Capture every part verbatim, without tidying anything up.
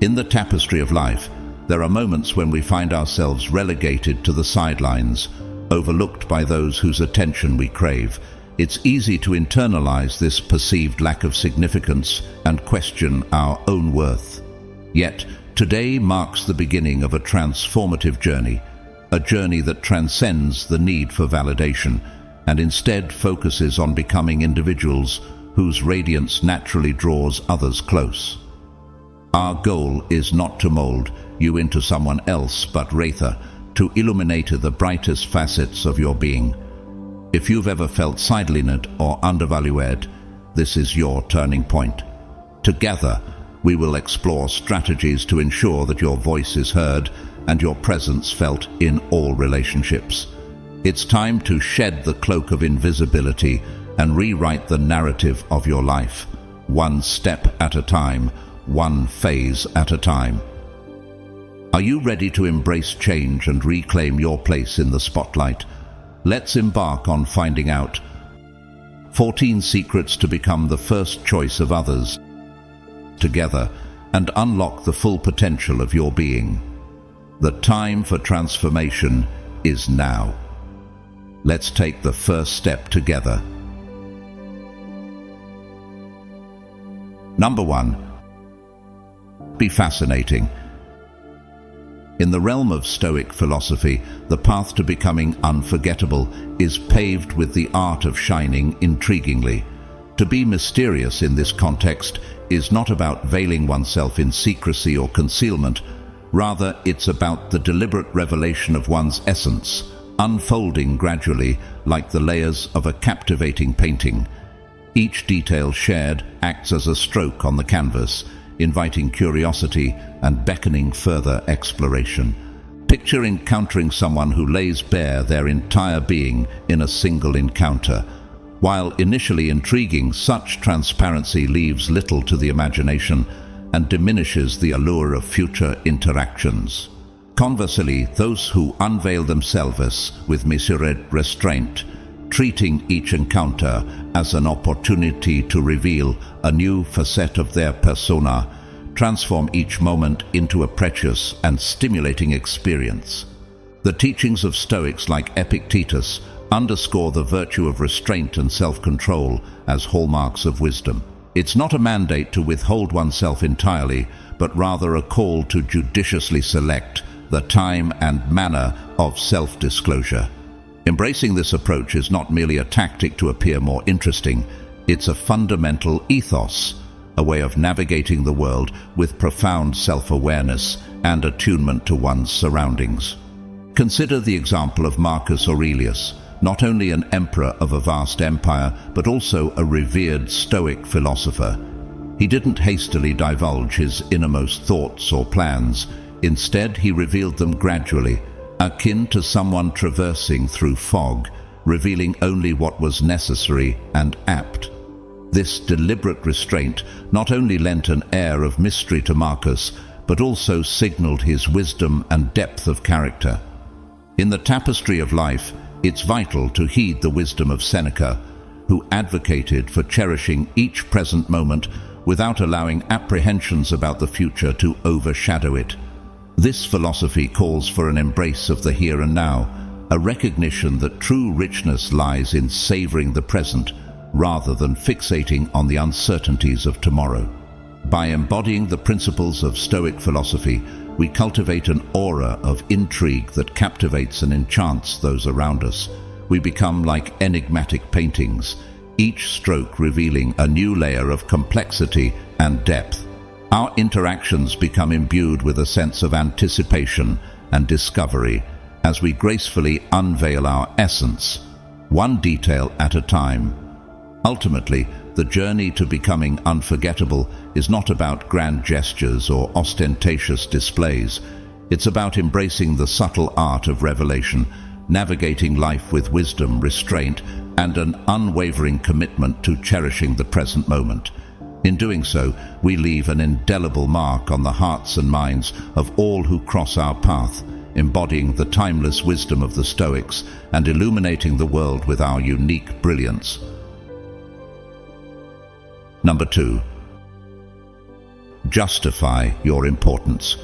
In the tapestry of life, there are moments when we find ourselves relegated to the sidelines, overlooked by those whose attention we crave. It's easy to internalize this perceived lack of significance and question our own worth. Yet, today marks the beginning of a transformative journey, a journey that transcends the need for validation and instead focuses on becoming individuals whose radiance naturally draws others close. Our goal is not to mold you into someone else, but rather to illuminate the brightest facets of your being. If you've ever felt sidelined or undervalued, this is your turning point. Together, we will explore strategies to ensure that your voice is heard and your presence felt in all relationships. It's time to shed the cloak of invisibility and rewrite the narrative of your life, one step at a time, one phase at a time. Are you ready to embrace change and reclaim your place in the spotlight? Let's embark on finding out fourteen secrets to become the first choice of others together and unlock the full potential of your being. The time for transformation is now. Let's take the first step together. Number one, be fascinating. In the realm of Stoic philosophy, the path to becoming unforgettable is paved with the art of shining intriguingly. To be mysterious in this context is not about veiling oneself in secrecy or concealment. Rather, it's about the deliberate revelation of one's essence, unfolding gradually like the layers of a captivating painting. Each detail shared acts as a stroke on the canvas, inviting curiosity and beckoning further exploration. Picture encountering someone who lays bare their entire being in a single encounter. While initially intriguing, such transparency leaves little to the imagination and diminishes the allure of future interactions. Conversely, those who unveil themselves with measured restraint, treating each encounter as an opportunity to reveal a new facet of their persona, transform each moment into a precious and stimulating experience. The teachings of Stoics like Epictetus underscore the virtue of restraint and self-control as hallmarks of wisdom. It's not a mandate to withhold oneself entirely, but rather a call to judiciously select the time and manner of self-disclosure. Embracing this approach is not merely a tactic to appear more interesting, it's a fundamental ethos, a way of navigating the world with profound self-awareness and attunement to one's surroundings. Consider the example of Marcus Aurelius, not only an emperor of a vast empire, but also a revered Stoic philosopher. He didn't hastily divulge his innermost thoughts or plans. Instead, he revealed them gradually, akin to someone traversing through fog, revealing only what was necessary and apt. This deliberate restraint not only lent an air of mystery to Marcus, but also signaled his wisdom and depth of character. In the tapestry of life, it's vital to heed the wisdom of Seneca, who advocated for cherishing each present moment without allowing apprehensions about the future to overshadow it. This philosophy calls for an embrace of the here and now, a recognition that true richness lies in savoring the present rather than fixating on the uncertainties of tomorrow. By embodying the principles of Stoic philosophy, we cultivate an aura of intrigue that captivates and enchants those around us. We become like enigmatic paintings, each stroke revealing a new layer of complexity and depth. Our interactions become imbued with a sense of anticipation and discovery as we gracefully unveil our essence, one detail at a time. Ultimately, the journey to becoming unforgettable is not about grand gestures or ostentatious displays. It's about embracing the subtle art of revelation, navigating life with wisdom, restraint, and an unwavering commitment to cherishing the present moment. In doing so, we leave an indelible mark on the hearts and minds of all who cross our path, embodying the timeless wisdom of the Stoics and illuminating the world with our unique brilliance. Number two, justify your importance.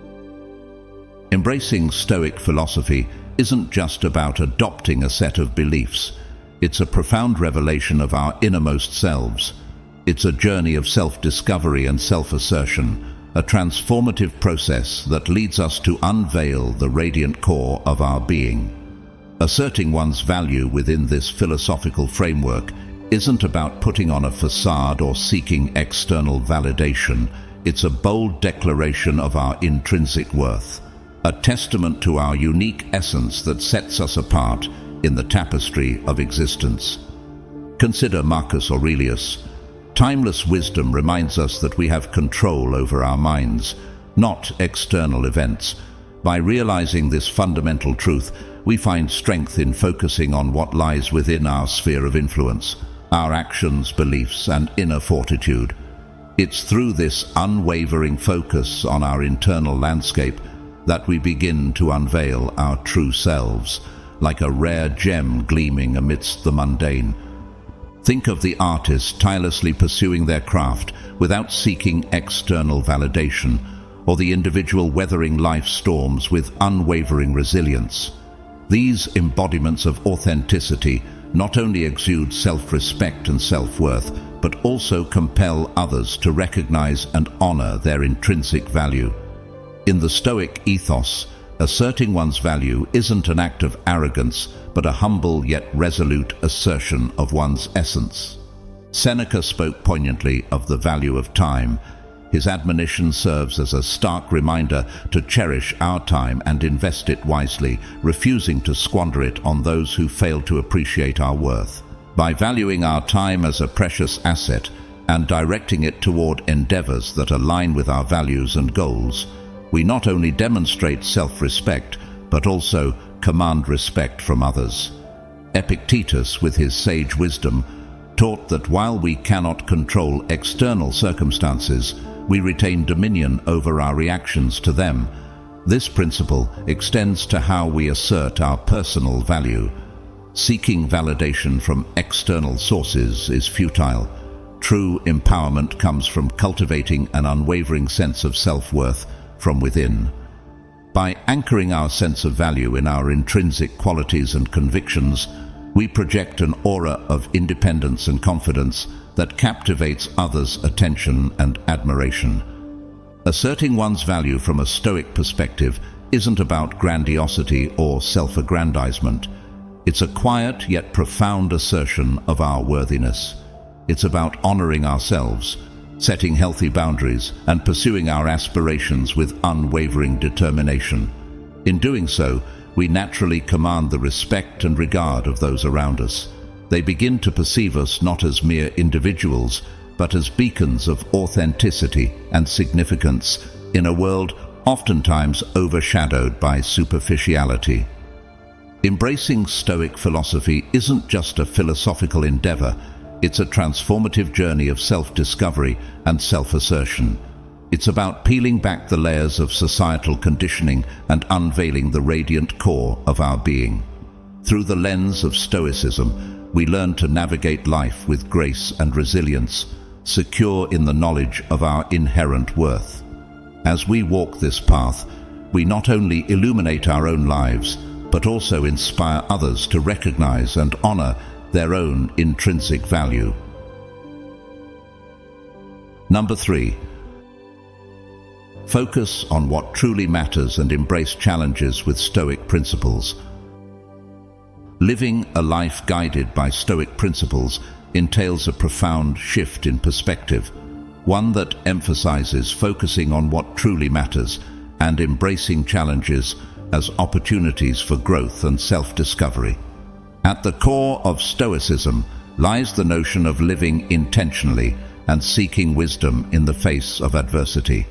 Embracing Stoic philosophy isn't just about adopting a set of beliefs. It's a profound revelation of our innermost selves. It's a journey of self-discovery and self-assertion, a transformative process that leads us to unveil the radiant core of our being. Asserting one's value within this philosophical framework isn't about putting on a facade or seeking external validation. It's a bold declaration of our intrinsic worth, a testament to our unique essence that sets us apart in the tapestry of existence. Consider Marcus Aurelius. Timeless wisdom reminds us that we have control over our minds, not external events. By realizing this fundamental truth, we find strength in focusing on what lies within our sphere of influence, our actions, beliefs, and inner fortitude. It's through this unwavering focus on our internal landscape that we begin to unveil our true selves, like a rare gem gleaming amidst the mundane. Think of the artist tirelessly pursuing their craft without seeking external validation, or the individual weathering life's storms with unwavering resilience. These embodiments of authenticity not only exude self-respect and self-worth, but also compel others to recognize and honor their intrinsic value. In the Stoic ethos, asserting one's value isn't an act of arrogance, but a humble yet resolute assertion of one's essence. Seneca spoke poignantly of the value of time. His admonition serves as a stark reminder to cherish our time and invest it wisely, refusing to squander it on those who fail to appreciate our worth. By valuing our time as a precious asset and directing it toward endeavors that align with our values and goals, we not only demonstrate self-respect, but also command respect from others. Epictetus, with his sage wisdom, taught that while we cannot control external circumstances, we retain dominion over our reactions to them. This principle extends to how we assert our personal value. Seeking validation from external sources is futile. True empowerment comes from cultivating an unwavering sense of self-worth from within. By anchoring our sense of value in our intrinsic qualities and convictions, we project an aura of independence and confidence that captivates others' attention and admiration. Asserting one's value from a Stoic perspective isn't about grandiosity or self-aggrandizement. It's a quiet yet profound assertion of our worthiness. It's about honoring ourselves, setting healthy boundaries, and pursuing our aspirations with unwavering determination. In doing so, we naturally command the respect and regard of those around us. They begin to perceive us not as mere individuals, but as beacons of authenticity and significance in a world oftentimes overshadowed by superficiality. Embracing Stoic philosophy isn't just a philosophical endeavor, it's a transformative journey of self-discovery and self-assertion. It's about peeling back the layers of societal conditioning and unveiling the radiant core of our being. Through the lens of Stoicism, we learn to navigate life with grace and resilience, secure in the knowledge of our inherent worth. As we walk this path, we not only illuminate our own lives, but also inspire others to recognize and honor their own intrinsic value. Number three, focus on what truly matters and embrace challenges with Stoic principles. Living a life guided by Stoic principles entails a profound shift in perspective, one that emphasizes focusing on what truly matters and embracing challenges as opportunities for growth and self-discovery. At the core of Stoicism lies the notion of living intentionally and seeking wisdom in the face of adversity.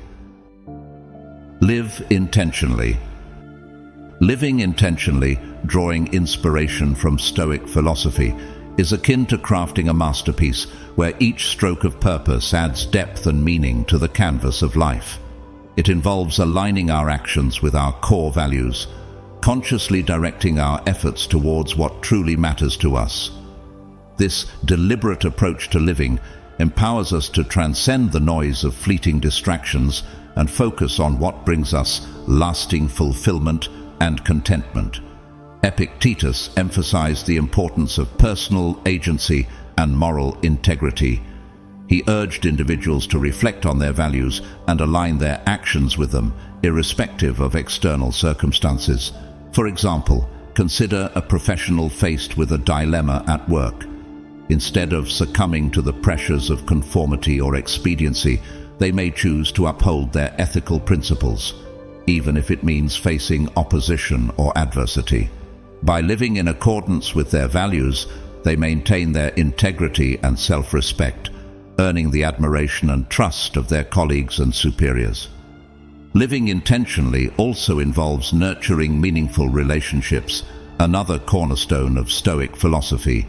Live intentionally. Living intentionally, drawing inspiration from Stoic philosophy, is akin to crafting a masterpiece where each stroke of purpose adds depth and meaning to the canvas of life. It involves aligning our actions with our core values, consciously directing our efforts towards what truly matters to us. This deliberate approach to living empowers us to transcend the noise of fleeting distractions and focus on what brings us lasting fulfillment and contentment. Epictetus emphasized the importance of personal agency and moral integrity. He urged individuals to reflect on their values and align their actions with them, irrespective of external circumstances. For example, consider a professional faced with a dilemma at work. Instead of succumbing to the pressures of conformity or expediency, they may choose to uphold their ethical principles, even if it means facing opposition or adversity. By living in accordance with their values, they maintain their integrity and self-respect, earning the admiration and trust of their colleagues and superiors. Living intentionally also involves nurturing meaningful relationships, another cornerstone of Stoic philosophy.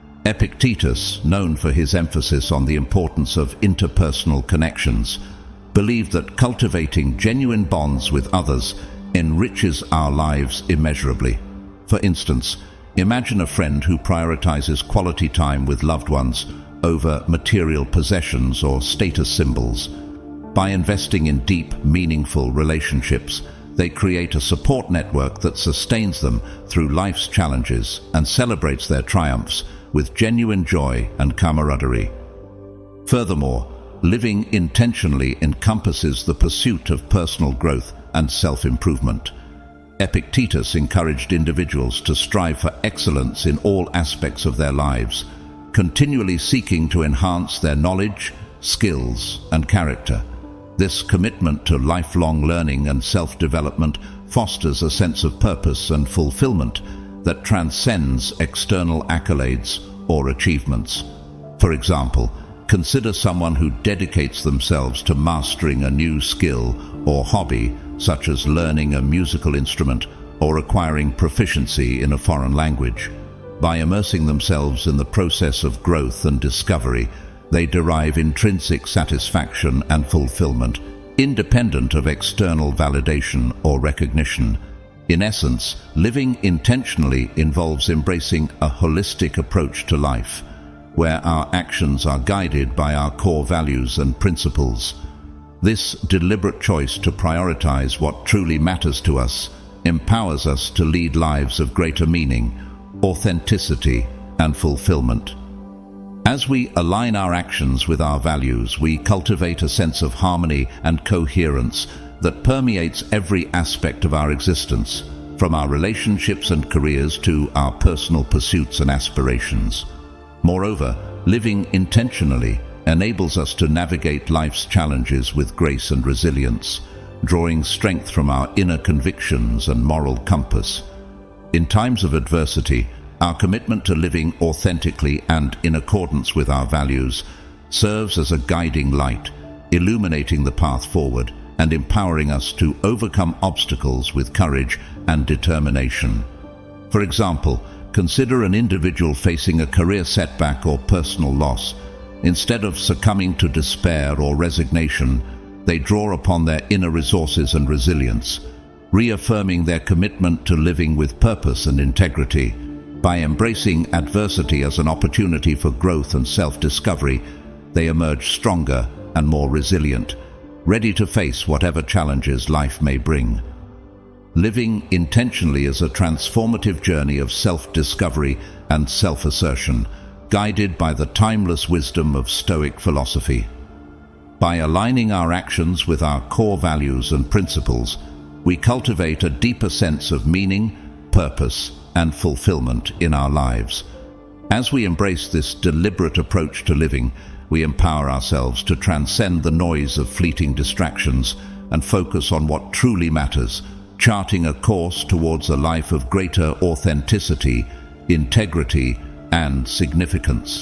Epictetus, known for his emphasis on the importance of interpersonal connections, believed that cultivating genuine bonds with others enriches our lives immeasurably. For instance, imagine a friend who prioritizes quality time with loved ones over material possessions or status symbols. By investing in deep, meaningful relationships, they create a support network that sustains them through life's challenges and celebrates their triumphs with genuine joy and camaraderie. Furthermore, living intentionally encompasses the pursuit of personal growth and self-improvement. Epictetus encouraged individuals to strive for excellence in all aspects of their lives, continually seeking to enhance their knowledge, skills, and character. This commitment to lifelong learning and self-development fosters a sense of purpose and fulfillment that transcends external accolades or achievements. For example, consider someone who dedicates themselves to mastering a new skill or hobby, such as learning a musical instrument or acquiring proficiency in a foreign language. By immersing themselves in the process of growth and discovery, they derive intrinsic satisfaction and fulfillment, independent of external validation or recognition. In essence, living intentionally involves embracing a holistic approach to life, where our actions are guided by our core values and principles. This deliberate choice to prioritize what truly matters to us empowers us to lead lives of greater meaning, authenticity, and fulfillment. As we align our actions with our values, we cultivate a sense of harmony and coherence that permeates every aspect of our existence, from our relationships and careers to our personal pursuits and aspirations. Moreover, living intentionally enables us to navigate life's challenges with grace and resilience, drawing strength from our inner convictions and moral compass. In times of adversity, our commitment to living authentically and in accordance with our values serves as a guiding light, illuminating the path forward and empowering us to overcome obstacles with courage and determination. For example, consider an individual facing a career setback or personal loss. Instead of succumbing to despair or resignation, they draw upon their inner resources and resilience, reaffirming their commitment to living with purpose and integrity. By embracing adversity as an opportunity for growth and self-discovery, they emerge stronger and more resilient, ready to face whatever challenges life may bring. Living intentionally is a transformative journey of self-discovery and self-assertion, guided by the timeless wisdom of Stoic philosophy. By aligning our actions with our core values and principles, we cultivate a deeper sense of meaning, purpose, and fulfillment in our lives. As we embrace this deliberate approach to living, we empower ourselves to transcend the noise of fleeting distractions and focus on what truly matters, charting a course towards a life of greater authenticity, integrity, and significance.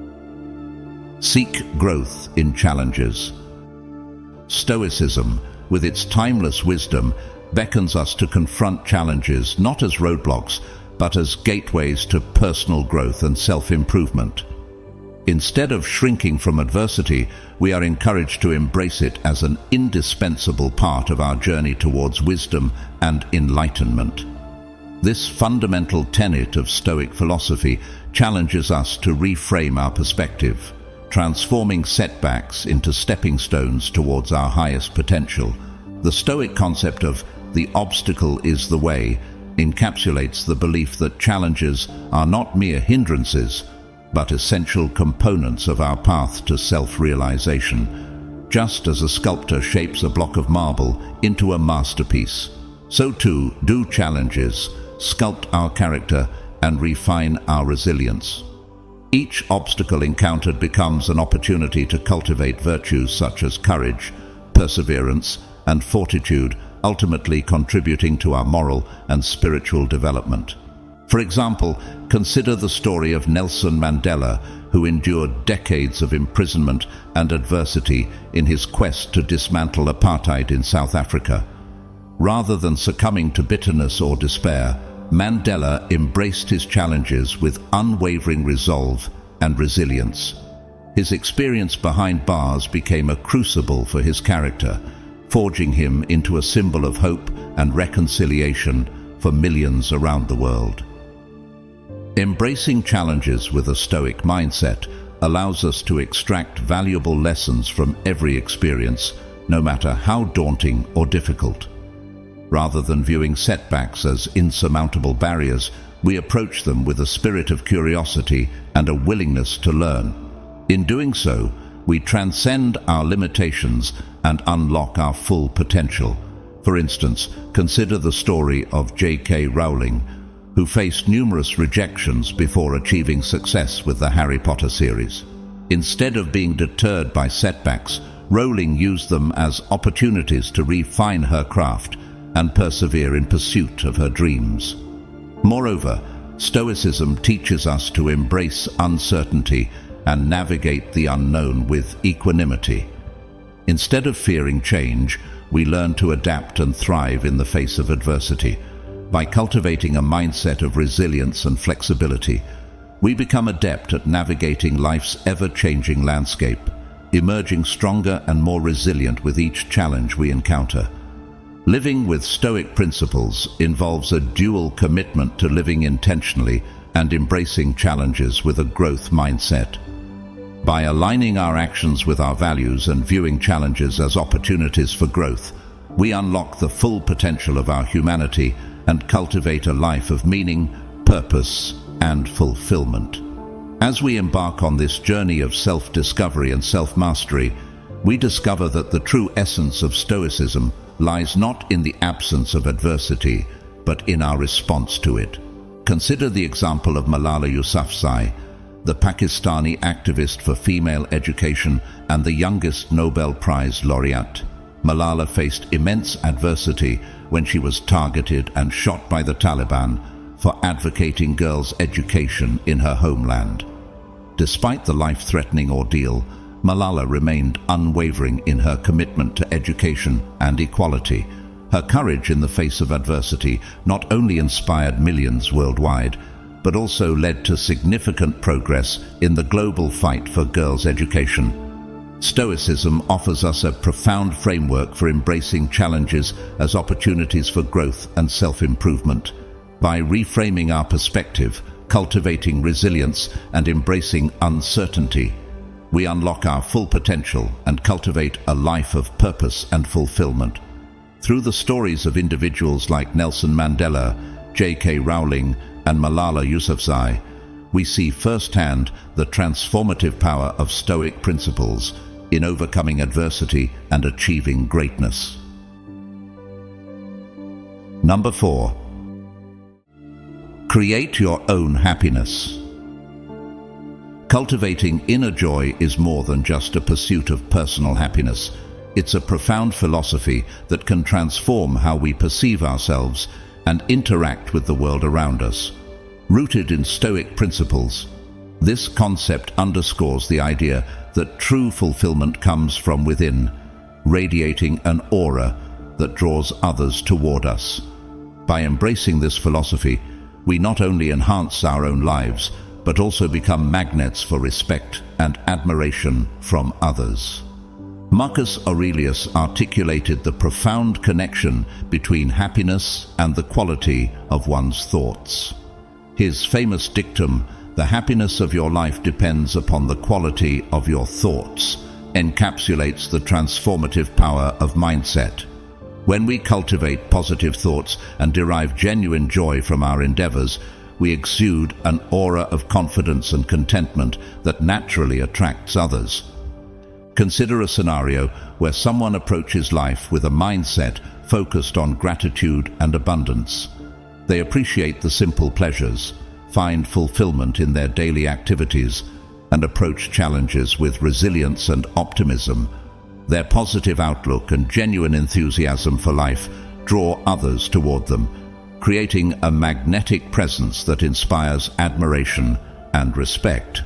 Seek growth in challenges. Stoicism, with its timeless wisdom, beckons us to confront challenges not as roadblocks, but as gateways to personal growth and self-improvement. Instead of shrinking from adversity, we are encouraged to embrace it as an indispensable part of our journey towards wisdom and enlightenment. This fundamental tenet of Stoic philosophy challenges us to reframe our perspective. transforming setbacks into stepping stones towards our highest potential. The Stoic concept of "the obstacle is the way" encapsulates the belief that challenges are not mere hindrances, but essential components of our path to self-realization. Just as a sculptor shapes a block of marble into a masterpiece, so too do challenges sculpt our character and refine our resilience. Each obstacle encountered becomes an opportunity to cultivate virtues such as courage, perseverance, and fortitude, ultimately contributing to our moral and spiritual development. For example, consider the story of Nelson Mandela, who endured decades of imprisonment and adversity in his quest to dismantle apartheid in South Africa. Rather than succumbing to bitterness or despair, Mandela embraced his challenges with unwavering resolve and resilience. His experience behind bars became a crucible for his character, forging him into a symbol of hope and reconciliation for millions around the world. Embracing challenges with a Stoic mindset allows us to extract valuable lessons from every experience, no matter how daunting or difficult. Rather than viewing setbacks as insurmountable barriers, we approach them with a spirit of curiosity and a willingness to learn. In doing so, we transcend our limitations and unlock our full potential. For instance, consider the story of J K Rowling, who faced numerous rejections before achieving success with the Harry Potter series. Instead of being deterred by setbacks, Rowling used them as opportunities to refine her craft and persevere in pursuit of her dreams. Moreover, Stoicism teaches us to embrace uncertainty and navigate the unknown with equanimity. Instead of fearing change, we learn to adapt and thrive in the face of adversity. By cultivating a mindset of resilience and flexibility, we become adept at navigating life's ever-changing landscape, emerging stronger and more resilient with each challenge we encounter. Living with Stoic principles involves a dual commitment to living intentionally and embracing challenges with a growth mindset. By aligning our actions with our values and viewing challenges as opportunities for growth, we unlock the full potential of our humanity and cultivate a life of meaning, purpose, and fulfillment. As we embark on this journey of self-discovery and self-mastery, we discover that the true essence of Stoicism lies not in the absence of adversity, but in our response to it. Consider the example of Malala Yousafzai, the Pakistani activist for female education and the youngest Nobel Prize laureate. Malala faced immense adversity when she was targeted and shot by the Taliban for advocating girls' education in her homeland. Despite the life-threatening ordeal, Malala remained unwavering in her commitment to education and equality. Her courage in the face of adversity not only inspired millions worldwide, but also led to significant progress in the global fight for girls' education. Stoicism offers us a profound framework for embracing challenges as opportunities for growth and self-improvement. By reframing our perspective, cultivating resilience, and embracing uncertainty, we unlock our full potential and cultivate a life of purpose and fulfillment. Through the stories of individuals like Nelson Mandela, J K Rowling, and Malala Yousafzai, we see firsthand the transformative power of Stoic principles in overcoming adversity and achieving greatness. Number four. Create your own happiness. Cultivating inner joy is more than just a pursuit of personal happiness. It's a profound philosophy that can transform how we perceive ourselves and interact with the world around us. Rooted in Stoic principles, this concept underscores the idea that true fulfillment comes from within, radiating an aura that draws others toward us. By embracing this philosophy, we not only enhance our own lives, but also become magnets for respect and admiration from others. Marcus Aurelius articulated the profound connection between happiness and the quality of one's thoughts. His famous dictum The happiness of your life depends upon the quality of your thoughts, encapsulates the transformative power of mindset. When we cultivate positive thoughts and derive genuine joy from our endeavors, we exude an aura of confidence and contentment that naturally attracts others. Consider a scenario where someone approaches life with a mindset focused on gratitude and abundance. They appreciate the simple pleasures, find fulfillment in their daily activities, and approach challenges with resilience and optimism. Their positive outlook and genuine enthusiasm for life draw others toward them, creating a magnetic presence that inspires admiration and respect.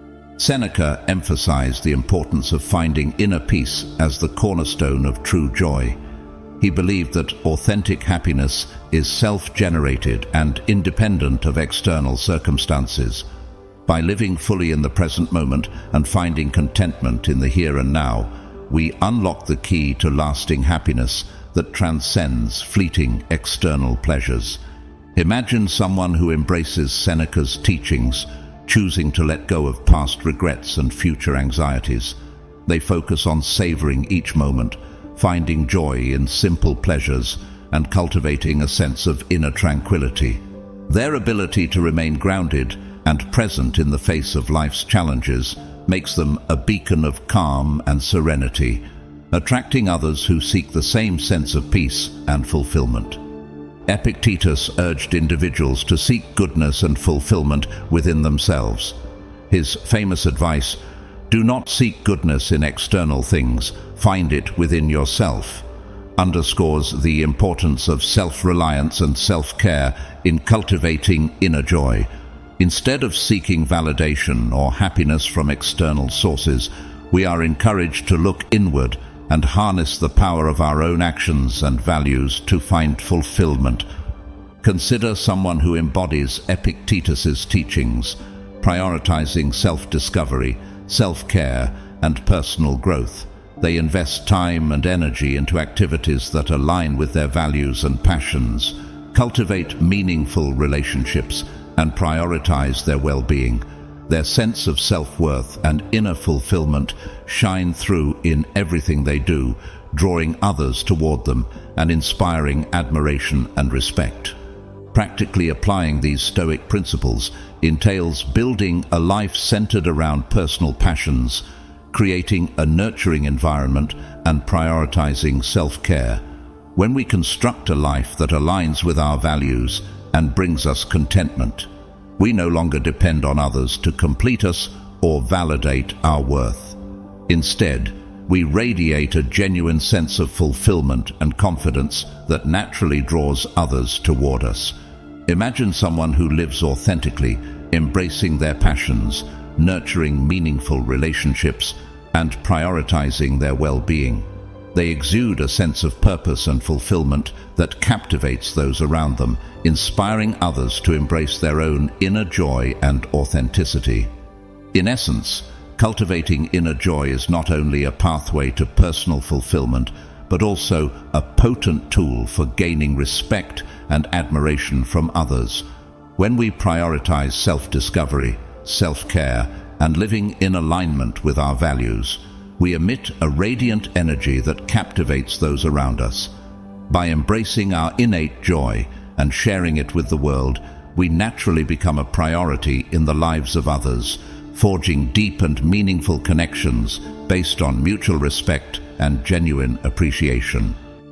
Seneca emphasized the importance of finding inner peace as the cornerstone of true joy. He believed that authentic happiness is self-generated and independent of external circumstances. By living fully in the present moment and finding contentment in the here and now, we unlock the key to lasting happiness that transcends fleeting external pleasures. Imagine someone who embraces Seneca's teachings, choosing to let go of past regrets and future anxieties. They focus on savoring each moment, finding joy in simple pleasures, and cultivating a sense of inner tranquility. Their ability to remain grounded and present in the face of life's challenges makes them a beacon of calm and serenity, attracting others who seek the same sense of peace and fulfillment. Epictetus urged individuals to seek goodness and fulfillment within themselves. His famous advice, "Do not seek goodness in external things, find it within yourself," underscores the importance of self-reliance and self-care in cultivating inner joy. Instead of seeking validation or happiness from external sources, we are encouraged to look inward and harness the power of our own actions and values to find fulfillment. Consider someone who embodies Epictetus's teachings, prioritizing self-discovery, self-care, and personal growth. They invest time and energy into activities that align with their values and passions, cultivate meaningful relationships, and prioritize their well-being. Their sense of self-worth and inner fulfillment shine through in everything they do, drawing others toward them and inspiring admiration and respect. Practically applying these Stoic principles entails building a life centered around personal passions, creating a nurturing environment, and prioritizing self-care. When we construct a life that aligns with our values and brings us contentment, we no longer depend on others to complete us or validate our worth. Instead, we radiate a genuine sense of fulfillment and confidence that naturally draws others toward us. Imagine someone who lives authentically, embracing their passions, nurturing meaningful relationships, and prioritizing their well-being. They exude a sense of purpose and fulfillment that captivates those around them, inspiring others to embrace their own inner joy and authenticity. In essence, cultivating inner joy is not only a pathway to personal fulfillment, but also a potent tool for gaining respect and admiration from others. When we prioritize self-discovery, self-care, and living in alignment with our values, we emit a radiant energy that captivates those around us. By embracing our innate joy and sharing it with the world, we naturally become a priority in the lives of others, forging deep and meaningful connections based on mutual respect and genuine appreciation.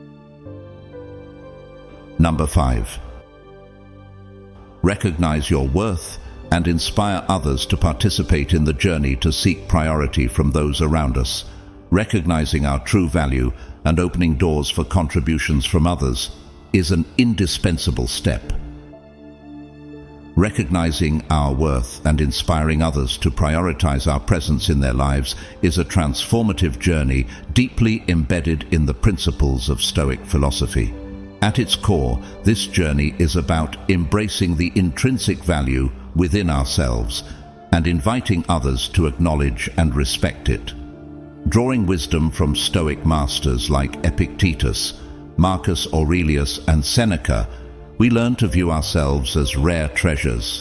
Number five. Recognize your worth and inspire others to participate in the journey to seek priority from those around us. Recognizing our true value and opening doors for contributions from others is an indispensable step. Recognizing our worth and inspiring others to prioritize our presence in their lives is a transformative journey deeply embedded in the principles of Stoic philosophy. At its core, this journey is about embracing the intrinsic value within ourselves and inviting others to acknowledge and respect it. Drawing wisdom from Stoic masters like Epictetus, Marcus Aurelius, and Seneca, we learn to view ourselves as rare treasures,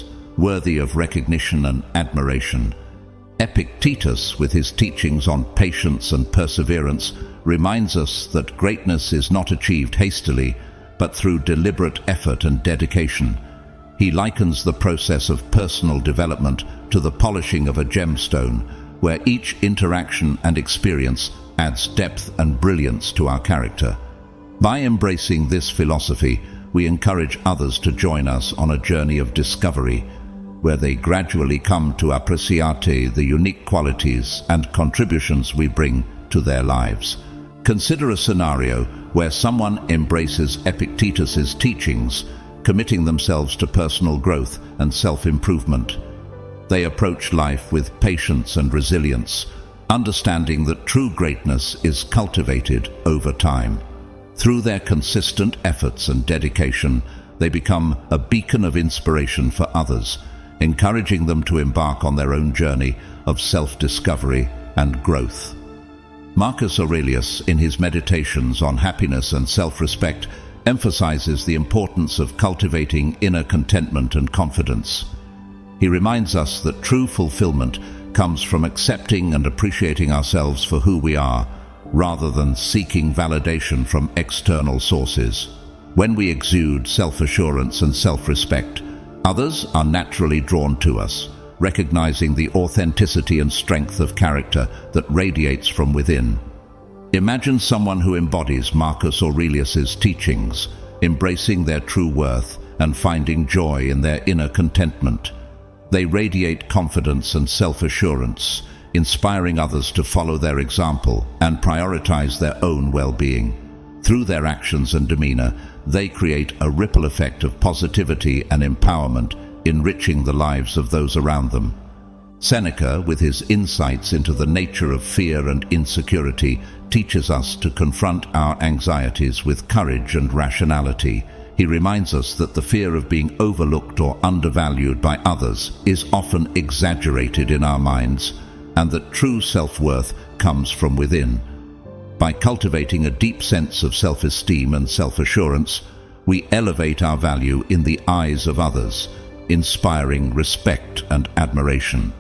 worthy of recognition and admiration. Epictetus, with his teachings on patience and perseverance, reminds us that greatness is not achieved hastily, but through deliberate effort and dedication. He likens the process of personal development to the polishing of a gemstone, where each interaction and experience adds depth and brilliance to our character. By embracing this philosophy, we encourage others to join us on a journey of discovery, where they gradually come to appreciate the unique qualities and contributions we bring to their lives. Consider a scenario where someone embraces Epictetus's teachings, committing themselves to personal growth and self-improvement. They approach life with patience and resilience, understanding that true greatness is cultivated over time. Through their consistent efforts and dedication, they become a beacon of inspiration for others, encouraging them to embark on their own journey of self-discovery and growth. Marcus Aurelius, in his meditations on happiness and self-respect, emphasizes the importance of cultivating inner contentment and confidence. He reminds us that true fulfillment comes from accepting and appreciating ourselves for who we are, rather than seeking validation from external sources. When we exude self-assurance and self-respect, others are naturally drawn to us, recognizing the authenticity and strength of character that radiates from within. Imagine someone who embodies Marcus Aurelius's teachings, embracing their true worth and finding joy in their inner contentment. They radiate confidence and self-assurance, inspiring others to follow their example and prioritize their own well-being. Through their actions and demeanor, they create a ripple effect of positivity and empowerment, enriching the lives of those around them. Seneca, with his insights into the nature of fear and insecurity, teaches us to confront our anxieties with courage and rationality. He reminds us that the fear of being overlooked or undervalued by others is often exaggerated in our minds, and that true self-worth comes from within. By cultivating a deep sense of self-esteem and self-assurance, we elevate our value in the eyes of others, inspiring respect and admiration.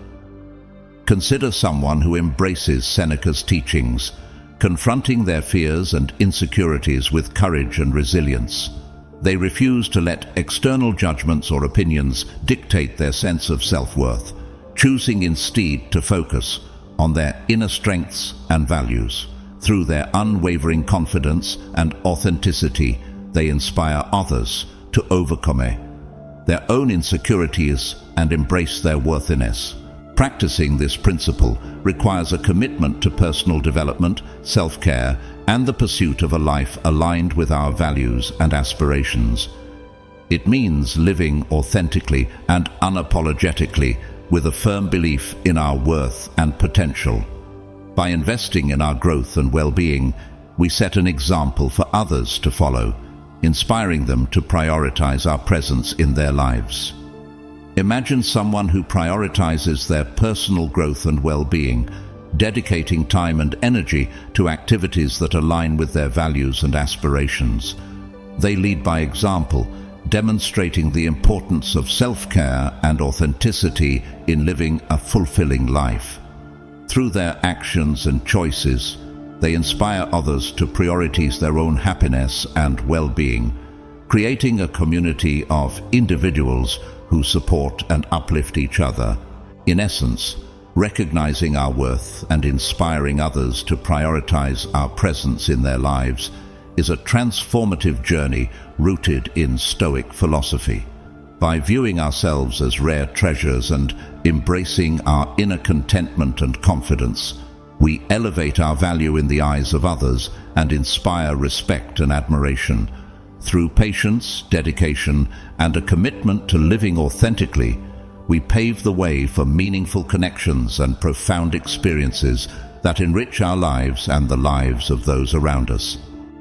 Consider someone who embraces Seneca's teachings, confronting their fears and insecurities with courage and resilience. They refuse to let external judgments or opinions dictate their sense of self-worth, choosing instead to focus on their inner strengths and values. Through their unwavering confidence and authenticity, they inspire others to overcome their own insecurities and embrace their worthiness. Practicing this principle requires a commitment to personal development, self-care, and the pursuit of a life aligned with our values and aspirations. It means living authentically and unapologetically with a firm belief in our worth and potential. By investing in our growth and well-being, we set an example for others to follow, inspiring them to prioritize our presence in their lives. Imagine someone who prioritizes their personal growth and well-being, dedicating time and energy to activities that align with their values and aspirations. They lead by example, demonstrating the importance of self-care and authenticity in living a fulfilling life. Through their actions and choices, they inspire others to prioritize their own happiness and well-being, creating a community of individuals who support and uplift each other. In essence, recognizing our worth and inspiring others to prioritize our presence in their lives is a transformative journey rooted in Stoic philosophy. By viewing ourselves as rare treasures and embracing our inner contentment and confidence, we elevate our value in the eyes of others and inspire respect and admiration. Through patience, dedication, and a commitment to living authentically, we pave the way for meaningful connections and profound experiences that enrich our lives and the lives of those around us.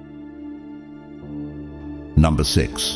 Number six.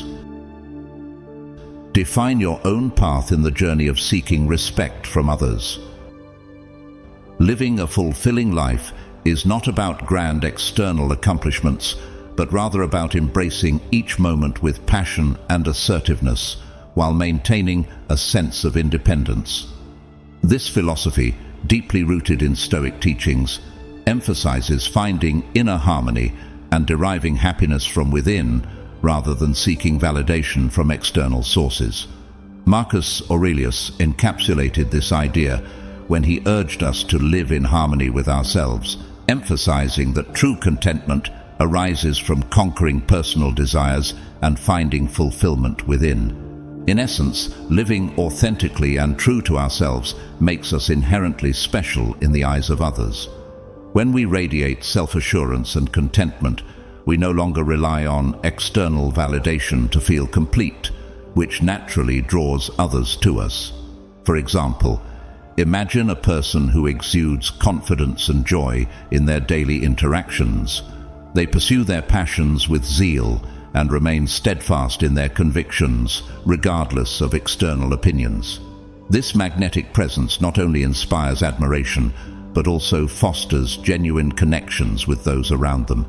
Define your own path in the journey of seeking respect from others. Living a fulfilling life is not about grand external accomplishments, but rather about embracing each moment with passion and assertiveness, while maintaining a sense of independence. This philosophy, deeply rooted in Stoic teachings, emphasizes finding inner harmony and deriving happiness from within rather than seeking validation from external sources. Marcus Aurelius encapsulated this idea when he urged us to live in harmony with ourselves, emphasizing that true contentment arises from conquering personal desires and finding fulfillment within. In essence, living authentically and true to ourselves makes us inherently special in the eyes of others. When we radiate self-assurance and contentment, we no longer rely on external validation to feel complete, which naturally draws others to us. For example, imagine a person who exudes confidence and joy in their daily interactions. They pursue their passions with zeal and remain steadfast in their convictions, regardless of external opinions. This magnetic presence not only inspires admiration, but also fosters genuine connections with those around them.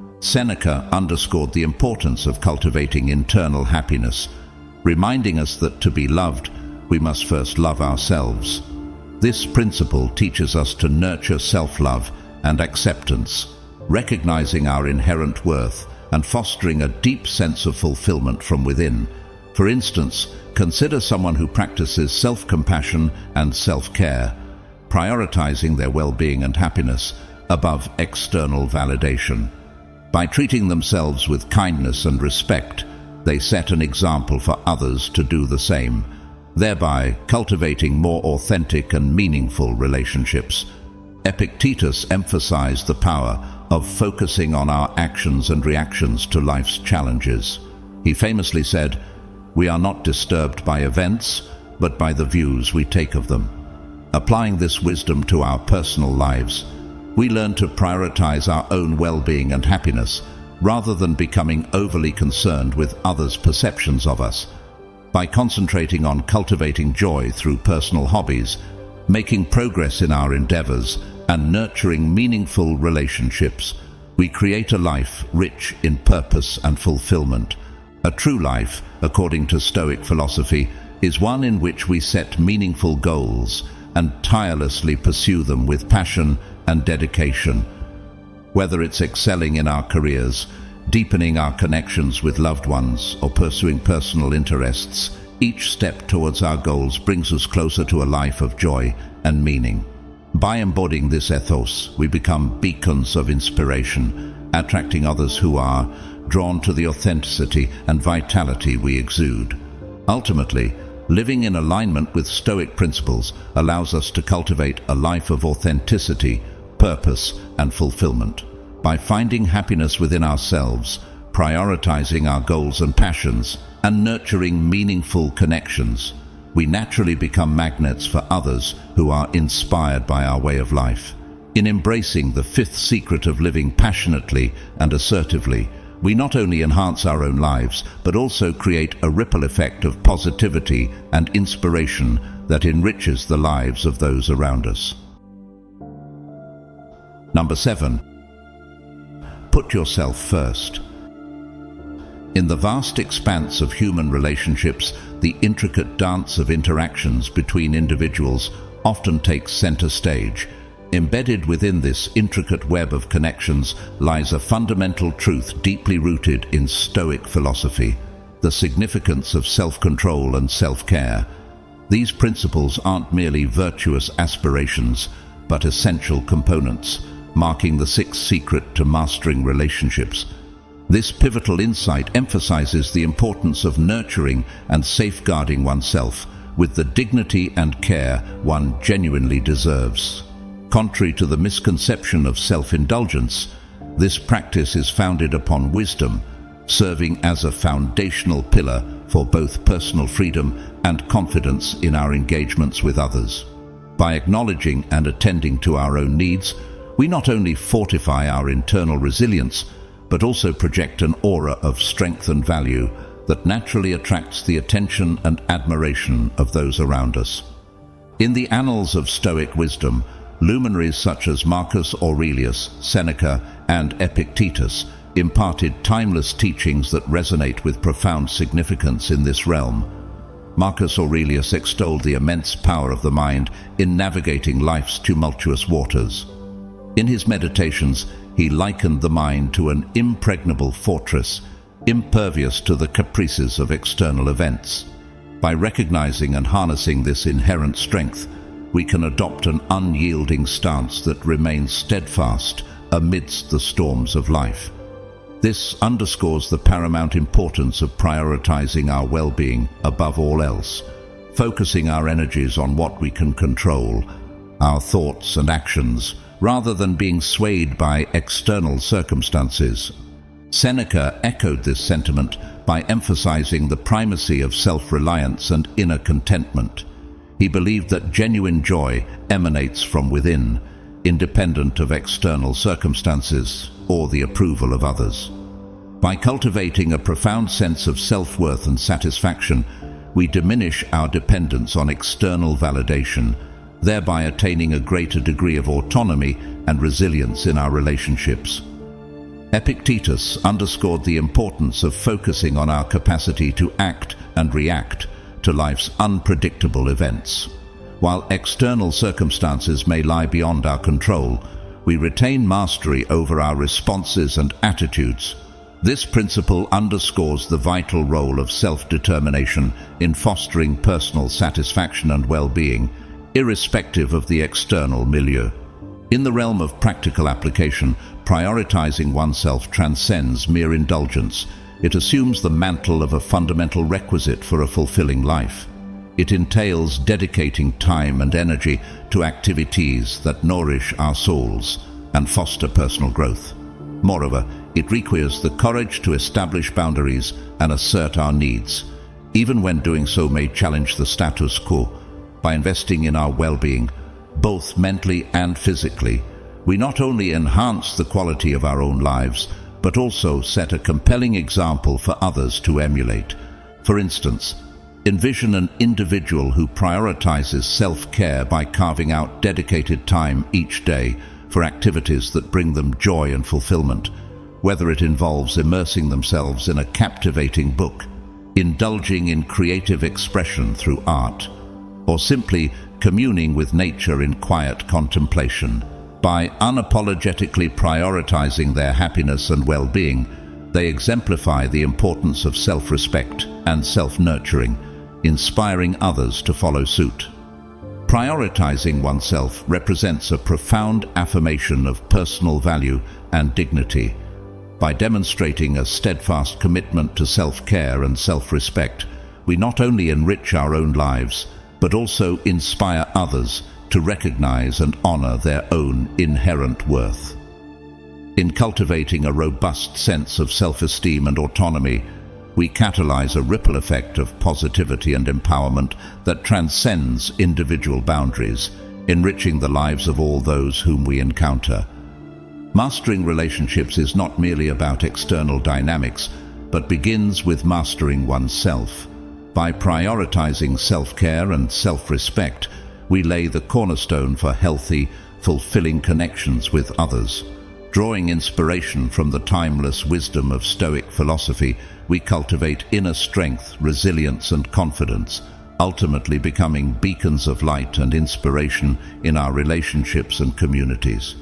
Seneca underscored the importance of cultivating internal happiness, reminding us that to be loved, we must first love ourselves. This principle teaches us to nurture self-love and acceptance, recognizing our inherent worth and fostering a deep sense of fulfillment from within. For instance, consider someone who practices self-compassion and self-care, prioritizing their well-being and happiness above external validation. By treating themselves with kindness and respect, they set an example for others to do the same, thereby cultivating more authentic and meaningful relationships. Epictetus emphasized the power of focusing on our actions and reactions to life's challenges. He famously said, "We are not disturbed by events, but by the views we take of them." Applying this wisdom to our personal lives, we learn to prioritize our own well-being and happiness, rather than becoming overly concerned with others' perceptions of us. By concentrating on cultivating joy through personal hobbies, making progress in our endeavors, and nurturing meaningful relationships, we create a life rich in purpose and fulfillment. A true life, according to Stoic philosophy, is one in which we set meaningful goals and tirelessly pursue them with passion and dedication. Whether it's excelling in our careers, deepening our connections with loved ones, or pursuing personal interests, each step towards our goals brings us closer to a life of joy and meaning. By embodying this ethos, we become beacons of inspiration, attracting others who are drawn to the authenticity and vitality we exude. Ultimately, living in alignment with Stoic principles allows us to cultivate a life of authenticity, purpose, and fulfillment. By finding happiness within ourselves, prioritizing our goals and passions, and nurturing meaningful connections, we naturally become magnets for others who are inspired by our way of life. In embracing the fifth secret of living passionately and assertively, we not only enhance our own lives, but also create a ripple effect of positivity and inspiration that enriches the lives of those around us. Number seven. Put yourself first. In the vast expanse of human relationships, the intricate dance of interactions between individuals often takes center stage. Embedded within this intricate web of connections lies a fundamental truth deeply rooted in Stoic philosophy: the significance of self-control and self-care. These principles aren't merely virtuous aspirations, but essential components, marking the sixth secret to mastering relationships. This pivotal insight emphasizes the importance of nurturing and safeguarding oneself with the dignity and care one genuinely deserves. Contrary to the misconception of self-indulgence, this practice is founded upon wisdom, serving as a foundational pillar for both personal freedom and confidence in our engagements with others. By acknowledging and attending to our own needs, we not only fortify our internal resilience, but also project an aura of strength and value that naturally attracts the attention and admiration of those around us. In the annals of Stoic wisdom, luminaries such as Marcus Aurelius, Seneca, and Epictetus imparted timeless teachings that resonate with profound significance in this realm. Marcus Aurelius extolled the immense power of the mind in navigating life's tumultuous waters. In his Meditations, he likened the mind to an impregnable fortress, impervious to the caprices of external events. By recognizing and harnessing this inherent strength, we can adopt an unyielding stance that remains steadfast amidst the storms of life. This underscores the paramount importance of prioritizing our well-being above all else, focusing our energies on what we can control, our thoughts and actions, rather than being swayed by external circumstances. Seneca echoed this sentiment by emphasizing the primacy of self-reliance and inner contentment. He believed that genuine joy emanates from within, independent of external circumstances or the approval of others. By cultivating a profound sense of self-worth and satisfaction, we diminish our dependence on external validation, thereby attaining a greater degree of autonomy and resilience in our relationships. Epictetus underscored the importance of focusing on our capacity to act and react to life's unpredictable events. While external circumstances may lie beyond our control, we retain mastery over our responses and attitudes. This principle underscores the vital role of self-determination in fostering personal satisfaction and well-being, irrespective of the external milieu. In the realm of practical application, prioritizing oneself transcends mere indulgence. It assumes the mantle of a fundamental requisite for a fulfilling life. It entails dedicating time and energy to activities that nourish our souls and foster personal growth. Moreover, it requires the courage to establish boundaries and assert our needs, even when doing so may challenge the status quo. By investing in our well-being, both mentally and physically, we not only enhance the quality of our own lives, but also set a compelling example for others to emulate. For instance, envision an individual who prioritizes self-care by carving out dedicated time each day for activities that bring them joy and fulfillment, whether it involves immersing themselves in a captivating book, indulging in creative expression through art, or simply communing with nature in quiet contemplation. By unapologetically prioritizing their happiness and well-being, they exemplify the importance of self-respect and self-nurturing, inspiring others to follow suit. Prioritizing oneself represents a profound affirmation of personal value and dignity. By demonstrating a steadfast commitment to self-care and self-respect, we not only enrich our own lives, but also inspire others to recognize and honor their own inherent worth. In cultivating a robust sense of self-esteem and autonomy, we catalyze a ripple effect of positivity and empowerment that transcends individual boundaries, enriching the lives of all those whom we encounter. Mastering relationships is not merely about external dynamics, but begins with mastering oneself. By prioritizing self-care and self-respect, we lay the cornerstone for healthy, fulfilling connections with others. Drawing inspiration from the timeless wisdom of Stoic philosophy, we cultivate inner strength, resilience, and confidence, ultimately becoming beacons of light and inspiration in our relationships and communities.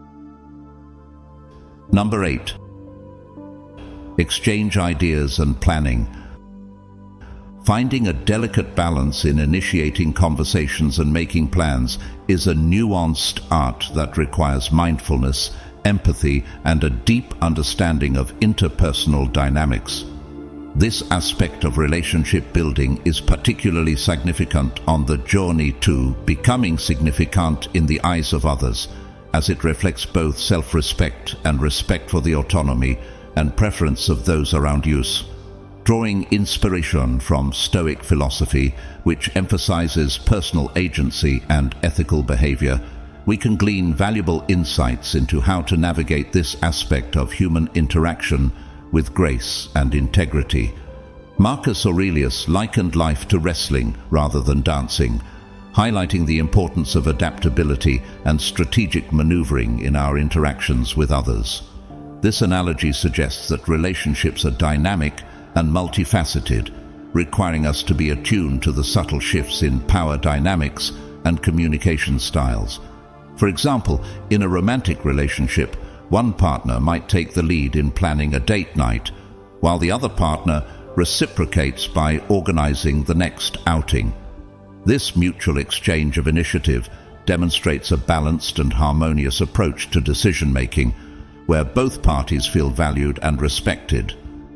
Number eight. Exchange ideas and planning. Finding a delicate balance in initiating conversations and making plans is a nuanced art that requires mindfulness, empathy, and a deep understanding of interpersonal dynamics. This aspect of relationship building is particularly significant on the journey to becoming significant in the eyes of others, as it reflects both self-respect and respect for the autonomy and preference of those around you. Drawing inspiration from Stoic philosophy, which emphasizes personal agency and ethical behavior, we can glean valuable insights into how to navigate this aspect of human interaction with grace and integrity. Marcus Aurelius likened life to wrestling rather than dancing, highlighting the importance of adaptability and strategic maneuvering in our interactions with others. This analogy suggests that relationships are dynamic and multifaceted, requiring us to be attuned to the subtle shifts in power dynamics and communication styles. For example, in a romantic relationship, one partner might take the lead in planning a date night, while the other partner reciprocates by organizing the next outing. This mutual exchange of initiative demonstrates a balanced and harmonious approach to decision-making, where both parties feel valued and respected.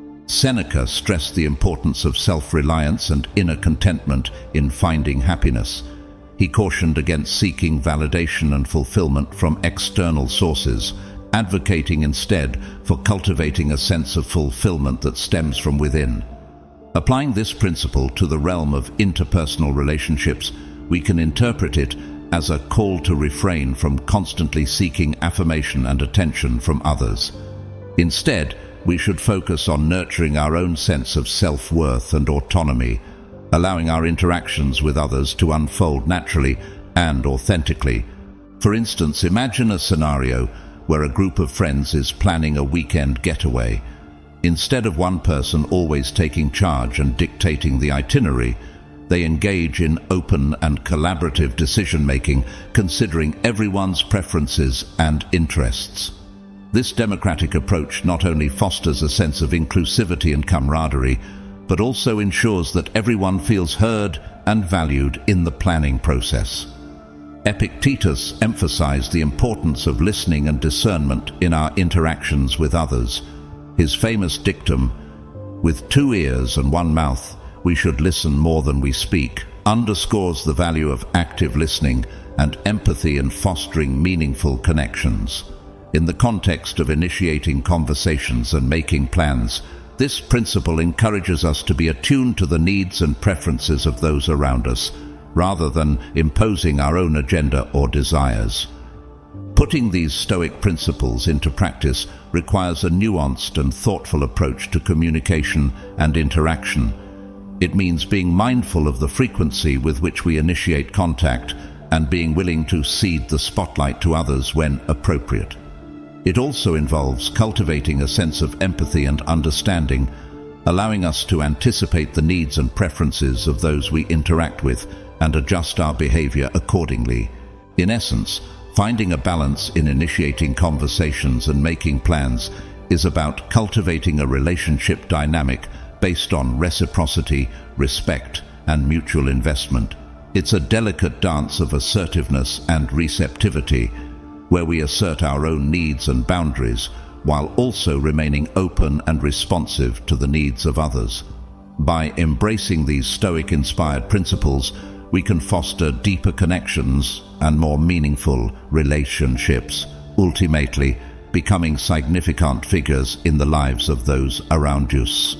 Seneca stressed the importance of self-reliance and inner contentment in finding happiness. He cautioned against seeking validation and fulfillment from external sources, advocating instead for cultivating a sense of fulfillment that stems from within. Applying this principle to the realm of interpersonal relationships, we can interpret it as a call to refrain from constantly seeking affirmation and attention from others. Instead, we should focus on nurturing our own sense of self-worth and autonomy, allowing our interactions with others to unfold naturally and authentically. For instance, imagine a scenario where a group of friends is planning a weekend getaway. Instead of one person always taking charge and dictating the itinerary, they engage in open and collaborative decision-making, considering everyone's preferences and interests. This democratic approach not only fosters a sense of inclusivity and camaraderie, but also ensures that everyone feels heard and valued in the planning process. Epictetus emphasized the importance of listening and discernment in our interactions with others. His famous dictum, "With two ears and one mouth, we should listen more than we speak," underscores the value of active listening and empathy in fostering meaningful connections. In the context of initiating conversations and making plans, this principle encourages us to be attuned to the needs and preferences of those around us, rather than imposing our own agenda or desires. Putting these Stoic principles into practice requires a nuanced and thoughtful approach to communication and interaction. It means being mindful of the frequency with which we initiate contact and being willing to cede the spotlight to others when appropriate. It also involves cultivating a sense of empathy and understanding, allowing us to anticipate the needs and preferences of those we interact with and adjust our behavior accordingly. In essence, finding a balance in initiating conversations and making plans is about cultivating a relationship dynamic based on reciprocity, respect, and mutual investment. It's a delicate dance of assertiveness and receptivity, where we assert our own needs and boundaries while also remaining open and responsive to the needs of others. By embracing these Stoic-inspired principles, we can foster deeper connections and more meaningful relationships, ultimately becoming significant figures in the lives of those around us.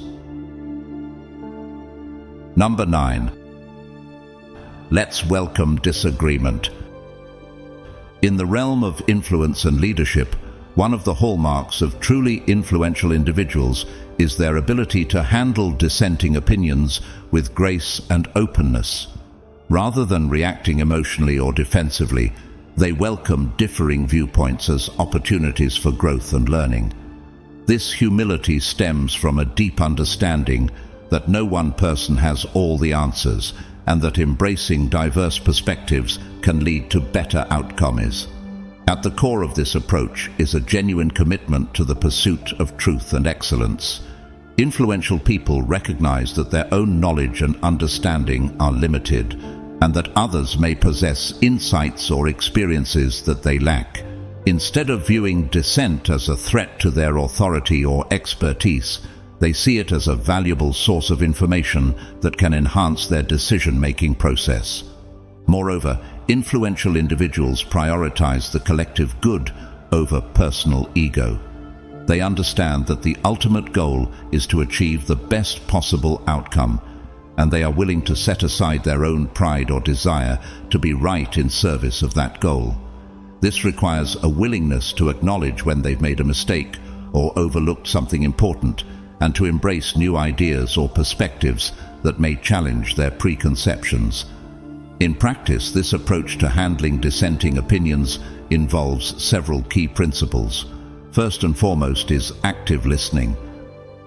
Number nine. Let's welcome disagreement. In the realm of influence and leadership, one of the hallmarks of truly influential individuals is their ability to handle dissenting opinions with grace and openness. Rather than reacting emotionally or defensively, they welcome differing viewpoints as opportunities for growth and learning. This humility stems from a deep understanding that no one person has all the answers, and that embracing diverse perspectives can lead to better outcomes. At the core of this approach is a genuine commitment to the pursuit of truth and excellence. Influential people recognize that their own knowledge and understanding are limited, and that others may possess insights or experiences that they lack. Instead of viewing dissent as a threat to their authority or expertise, they see it as a valuable source of information that can enhance their decision-making process. Moreover, influential individuals prioritize the collective good over personal ego. They understand that the ultimate goal is to achieve the best possible outcome, and they are willing to set aside their own pride or desire to be right in service of that goal. This requires a willingness to acknowledge when they've made a mistake or overlooked something important, and to embrace new ideas or perspectives that may challenge their preconceptions. In practice, this approach to handling dissenting opinions involves several key principles. First and foremost is active listening.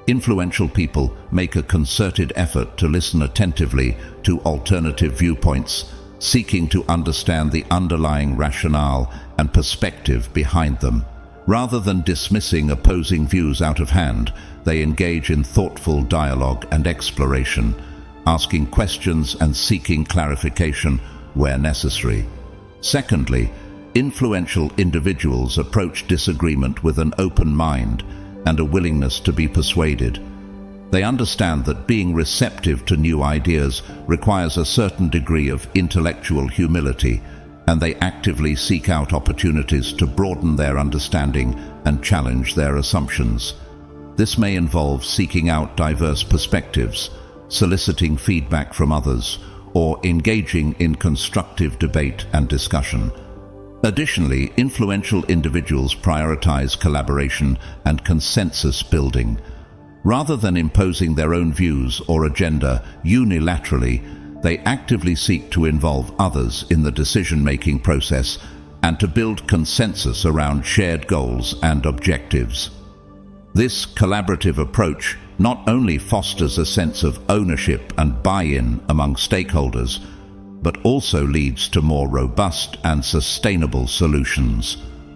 influential people make a concerted effort to listen attentively to alternative viewpoints, seeking to understand the underlying rationale and perspective behind them. Rather than dismissing opposing views out of hand, they engage in thoughtful dialogue and exploration, asking questions and seeking clarification where necessary. Secondly, influential individuals approach disagreement with an open mind and a willingness to be persuaded. They understand that being receptive to new ideas requires a certain degree of intellectual humility, and they actively seek out opportunities to broaden their understanding and challenge their assumptions. This may involve seeking out diverse perspectives, soliciting feedback from others, or engaging in constructive debate and discussion. Additionally, influential individuals prioritize collaboration and consensus building. Rather than imposing their own views or agenda unilaterally, they actively seek to involve others in the decision-making process and to build consensus around shared goals and objectives. This collaborative approach not only fosters a sense of ownership and buy-in among stakeholders, but also leads to more robust and sustainable solutions.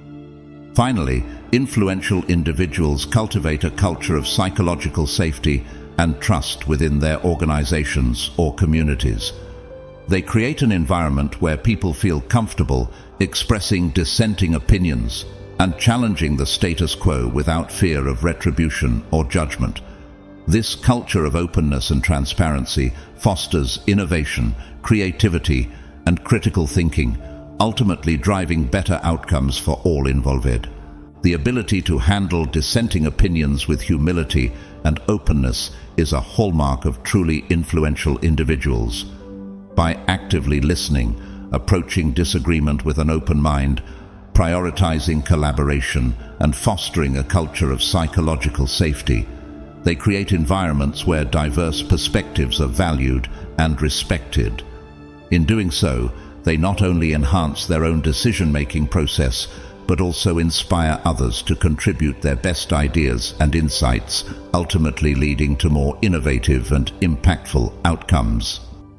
Finally, influential individuals cultivate a culture of psychological safety and trust within their organizations or communities. They create an environment where people feel comfortable expressing dissenting opinions and challenging the status quo without fear of retribution or judgment. This culture of openness and transparency fosters innovation, creativity, and critical thinking, ultimately driving better outcomes for all involved. The ability to handle dissenting opinions with humility and openness is a hallmark of truly influential individuals. By actively listening, approaching disagreement with an open mind, prioritizing collaboration, and fostering a culture of psychological safety, they create environments where diverse perspectives are valued and respected. In doing so, they not only enhance their own decision-making process, but also inspire others to contribute their best ideas and insights, ultimately leading to more innovative and impactful outcomes.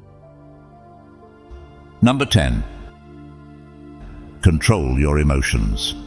Number ten. Control your emotions.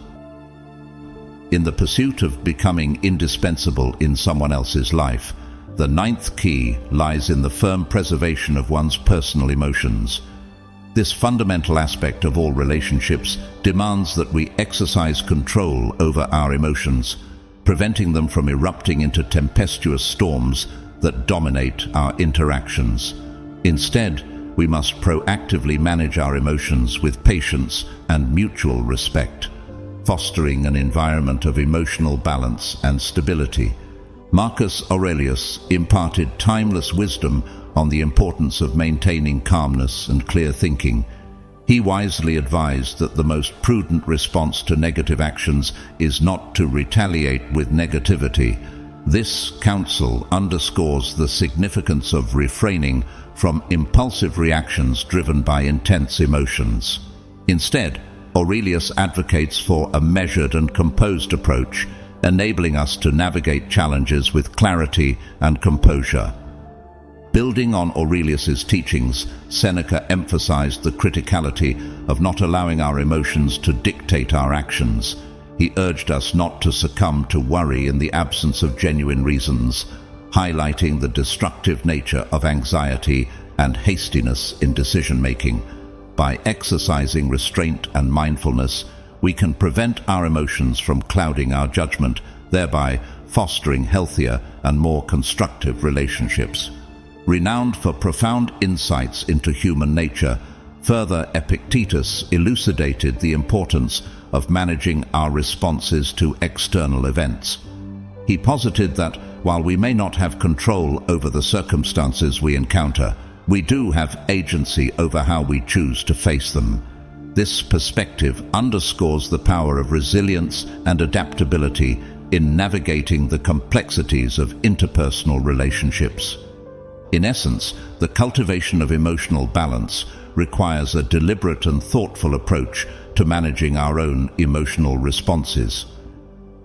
In the pursuit of becoming indispensable in someone else's life, the ninth key lies in the firm preservation of one's personal emotions. This fundamental aspect of all relationships demands that we exercise control over our emotions, preventing them from erupting into tempestuous storms that dominate our interactions. Instead, we must proactively manage our emotions with patience and mutual respect, fostering an environment of emotional balance and stability. Marcus Aurelius imparted timeless wisdom on the importance of maintaining calmness and clear thinking. He wisely advised that the most prudent response to negative actions is not to retaliate with negativity. This counsel underscores the significance of refraining from impulsive reactions driven by intense emotions. Instead, Aurelius advocates for a measured and composed approach, enabling us to navigate challenges with clarity and composure. Building on Aurelius's teachings, Seneca emphasized the criticality of not allowing our emotions to dictate our actions. He urged us not to succumb to worry in the absence of genuine reasons, highlighting the destructive nature of anxiety and hastiness in decision-making. By exercising restraint and mindfulness, we can prevent our emotions from clouding our judgment, thereby fostering healthier and more constructive relationships. Renowned for profound insights into human nature, further Epictetus elucidated the importance of managing our responses to external events. He posited that while we may not have control over the circumstances we encounter, we do have agency over how we choose to face them. This perspective underscores the power of resilience and adaptability in navigating the complexities of interpersonal relationships. In essence, the cultivation of emotional balance requires a deliberate and thoughtful approach to managing our own emotional responses.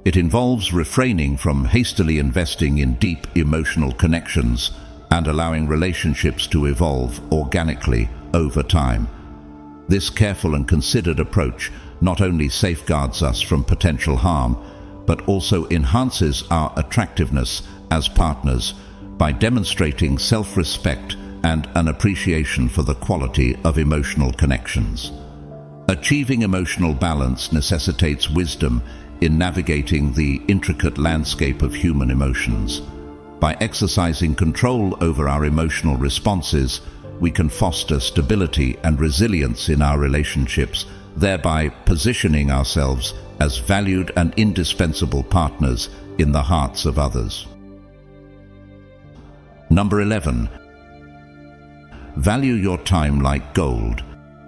It involves refraining from hastily investing in deep emotional connections and allowing relationships to evolve organically over time. This careful and considered approach not only safeguards us from potential harm, but also enhances our attractiveness as partners by demonstrating self-respect and an appreciation for the quality of emotional connections. Achieving emotional balance necessitates wisdom in navigating the intricate landscape of human emotions. By exercising control over our emotional responses, we can foster stability and resilience in our relationships, thereby positioning ourselves as valued and indispensable partners in the hearts of others. Number eleven. Value your time like gold.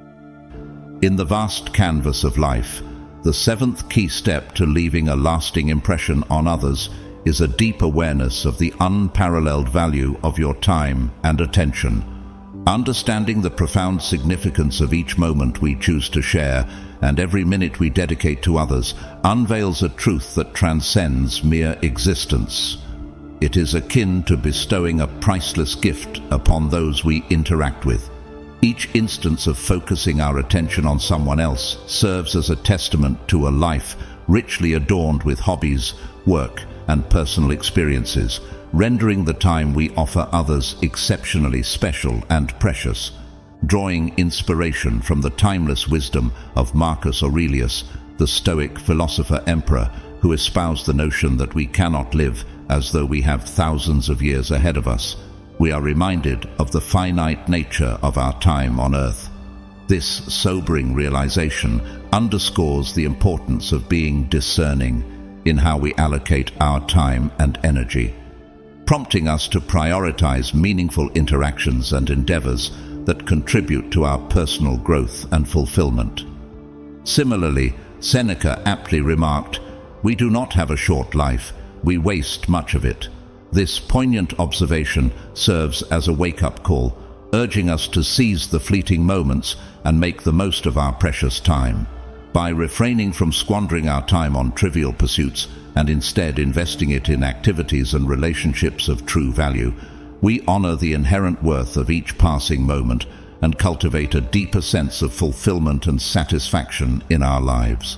In the vast canvas of life, the seventh key step to leaving a lasting impression on others is a deep awareness of the unparalleled value of your time and attention. Understanding the profound significance of each moment we choose to share and every minute we dedicate to others unveils a truth that transcends mere existence. It is akin to bestowing a priceless gift upon those we interact with. Each instance of focusing our attention on someone else serves as a testament to a life richly adorned with hobbies, work, and personal experiences, rendering the time we offer others exceptionally special and precious. Drawing inspiration from the timeless wisdom of Marcus Aurelius, the Stoic philosopher-emperor, who espoused the notion that we cannot live as though we have thousands of years ahead of us, we are reminded of the finite nature of our time on earth. This sobering realization underscores the importance of being discerning in how we allocate our time and energy, prompting us to prioritize meaningful interactions and endeavors that contribute to our personal growth and fulfillment. Similarly, Seneca aptly remarked, "We do not have a short life, we waste much of it." This poignant observation serves as a wake-up call, urging us to seize the fleeting moments and make the most of our precious time. By refraining from squandering our time on trivial pursuits and instead investing it in activities and relationships of true value, we honor the inherent worth of each passing moment and cultivate a deeper sense of fulfillment and satisfaction in our lives.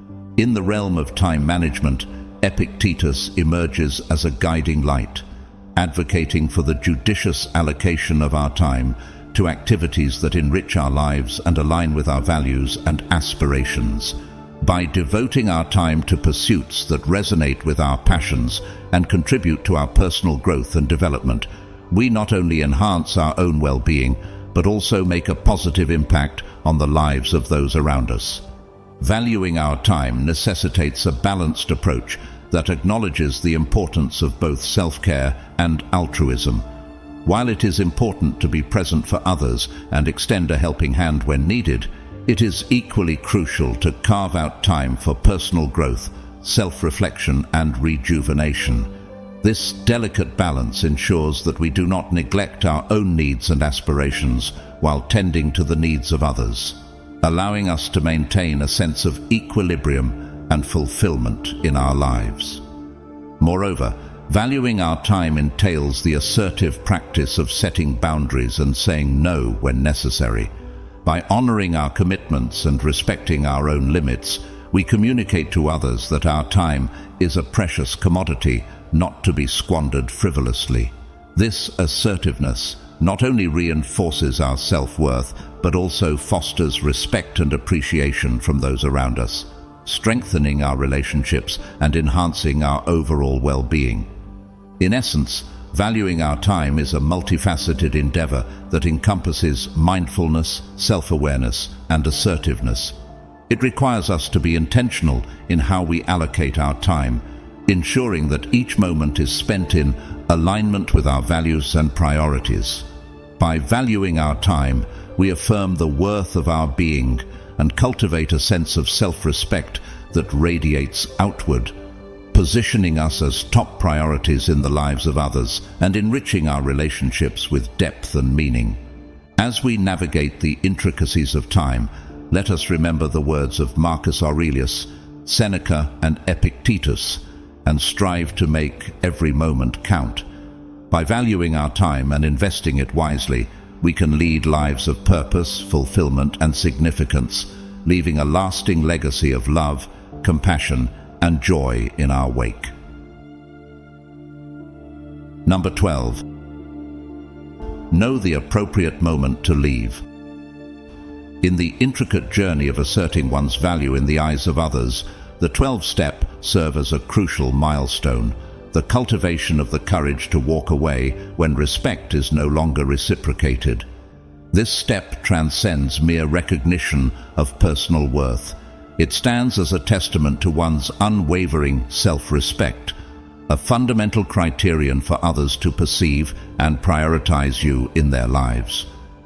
In the realm of time management, Epictetus emerges as a guiding light, advocating for the judicious allocation of our time to activities that enrich our lives and align with our values and aspirations. By devoting our time to pursuits that resonate with our passions and contribute to our personal growth and development, we not only enhance our own well-being, but also make a positive impact on the lives of those around us. Valuing our time necessitates a balanced approach that acknowledges the importance of both self-care and altruism. While it is important to be present for others and extend a helping hand when needed, it is equally crucial to carve out time for personal growth, self-reflection, and rejuvenation. This delicate balance ensures that we do not neglect our own needs and aspirations while tending to the needs of others, allowing us to maintain a sense of equilibrium and fulfillment in our lives. Moreover, valuing our time entails the assertive practice of setting boundaries and saying no when necessary. By honoring our commitments and respecting our own limits, we communicate to others that our time is a precious commodity not to be squandered frivolously. This assertiveness not only reinforces our self-worth, but also fosters respect and appreciation from those around us, strengthening our relationships and enhancing our overall well-being. In essence, valuing our time is a multifaceted endeavor that encompasses mindfulness, self-awareness, and assertiveness. It requires us to be intentional in how we allocate our time, ensuring that each moment is spent in alignment with our values and priorities. By valuing our time, we affirm the worth of our being and cultivate a sense of self-respect that radiates outward, positioning us as top priorities in the lives of others and enriching our relationships with depth and meaning. As we navigate the intricacies of time, let us remember the words of Marcus Aurelius, Seneca and Epictetus, and strive to make every moment count. By valuing our time and investing it wisely, we can lead lives of purpose, fulfillment, and significance, leaving a lasting legacy of love, compassion, and joy in our wake. Number twelve. Know the appropriate moment to leave. In the intricate journey of asserting one's value in the eyes of others, the twelve step serve as a crucial milestone, the cultivation of the courage to walk away when respect is no longer reciprocated. This step transcends mere recognition of personal worth. It stands as a testament to one's unwavering self-respect, a fundamental criterion for others to perceive and prioritize you in their lives.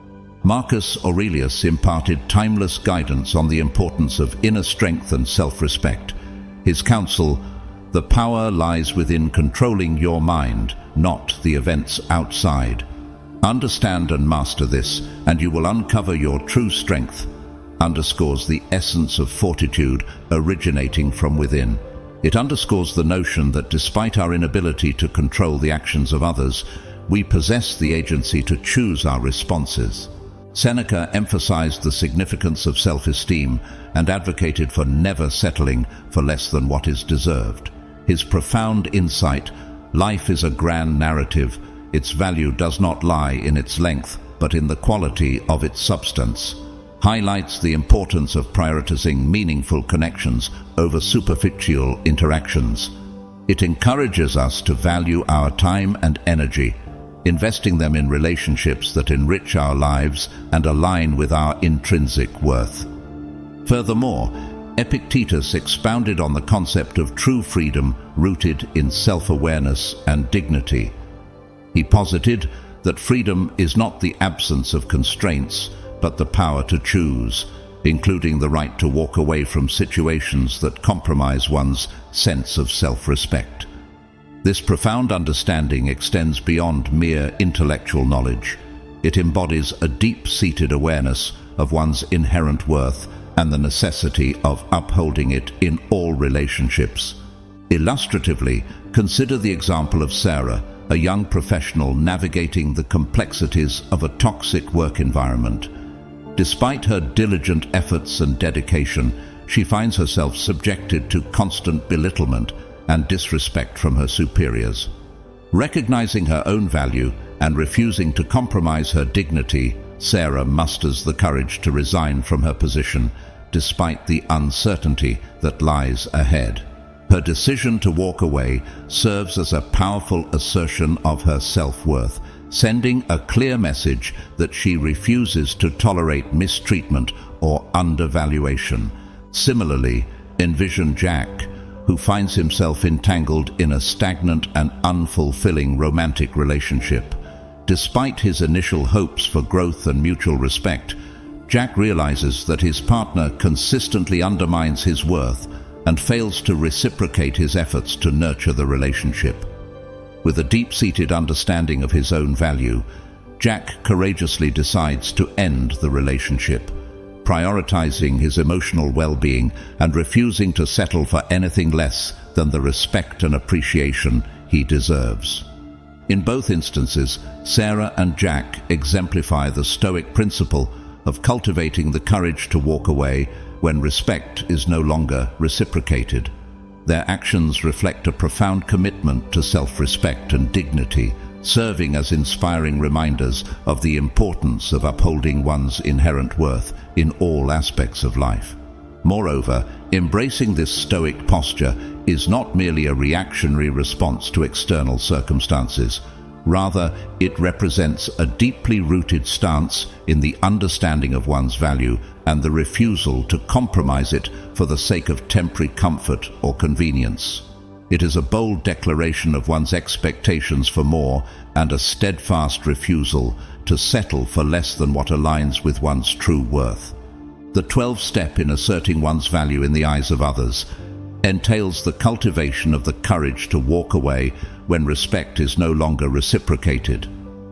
Marcus Aurelius imparted timeless guidance on the importance of inner strength and self-respect. His counsel, "The power lies within controlling your mind, not the events outside. Understand and master this, and you will uncover your true strength," underscores the essence of fortitude originating from within. It underscores the notion that despite our inability to control the actions of others, we possess the agency to choose our responses. Seneca emphasized the significance of self-esteem and advocated for never settling for less than what is deserved. His profound insight, "Life is a grand narrative. Its value does not lie in its length, but in the quality of its substance," highlights the importance of prioritizing meaningful connections over superficial interactions. It encourages us to value our time and energy, investing them in relationships that enrich our lives and align with our intrinsic worth. Furthermore, Epictetus expounded on the concept of true freedom rooted in self-awareness and dignity. He posited that freedom is not the absence of constraints, but the power to choose, including the right to walk away from situations that compromise one's sense of self-respect. This profound understanding extends beyond mere intellectual knowledge. It embodies a deep-seated awareness of one's inherent worth and the necessity of upholding it in all relationships. Illustratively, consider the example of Sarah, a young professional navigating the complexities of a toxic work environment. Despite her diligent efforts and dedication, she finds herself subjected to constant belittlement and disrespect from her superiors. Recognizing her own value and refusing to compromise her dignity, Sarah musters the courage to resign from her position, despite the uncertainty that lies ahead. Her decision to walk away serves as a powerful assertion of her self-worth, sending a clear message that she refuses to tolerate mistreatment or undervaluation. Similarly, envision Jack, who finds himself entangled in a stagnant and unfulfilling romantic relationship. Despite his initial hopes for growth and mutual respect, Jack realizes that his partner consistently undermines his worth and fails to reciprocate his efforts to nurture the relationship. With a deep-seated understanding of his own value, Jack courageously decides to end the relationship, prioritizing his emotional well-being and refusing to settle for anything less than the respect and appreciation he deserves. In both instances, Sarah and Jack exemplify the Stoic principle of cultivating the courage to walk away when respect is no longer reciprocated. Their actions reflect a profound commitment to self-respect and dignity, serving as inspiring reminders of the importance of upholding one's inherent worth in all aspects of life. Moreover, embracing this Stoic posture is not merely a reactionary response to external circumstances. Rather, it represents a deeply rooted stance in the understanding of one's value and the refusal to compromise it for the sake of temporary comfort or convenience. It is a bold declaration of one's expectations for more and a steadfast refusal to settle for less than what aligns with one's true worth. The twelfth step in asserting one's value in the eyes of others entails the cultivation of the courage to walk away when respect is no longer reciprocated.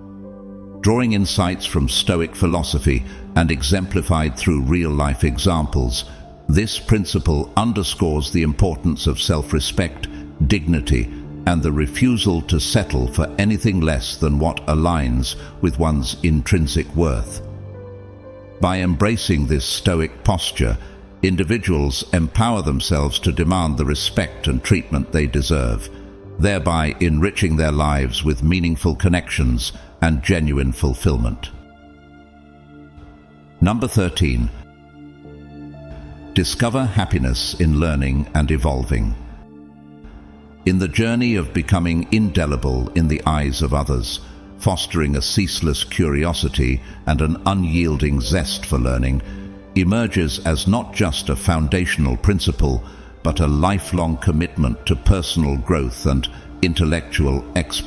Drawing insights from Stoic philosophy and exemplified through real-life examples, This principle underscores the importance of self-respect, dignity, and the refusal to settle for anything less than what aligns with one's intrinsic worth. By embracing this stoic posture, individuals empower themselves to demand the respect and treatment they deserve, thereby enriching their lives with meaningful connections and genuine fulfillment. Number thirteen. Discover happiness in learning and evolving. In the journey of becoming indelible in the eyes of others, fostering a ceaseless curiosity and an unyielding zest for learning emerges as not just a foundational principle, but a lifelong commitment to personal growth and intellectual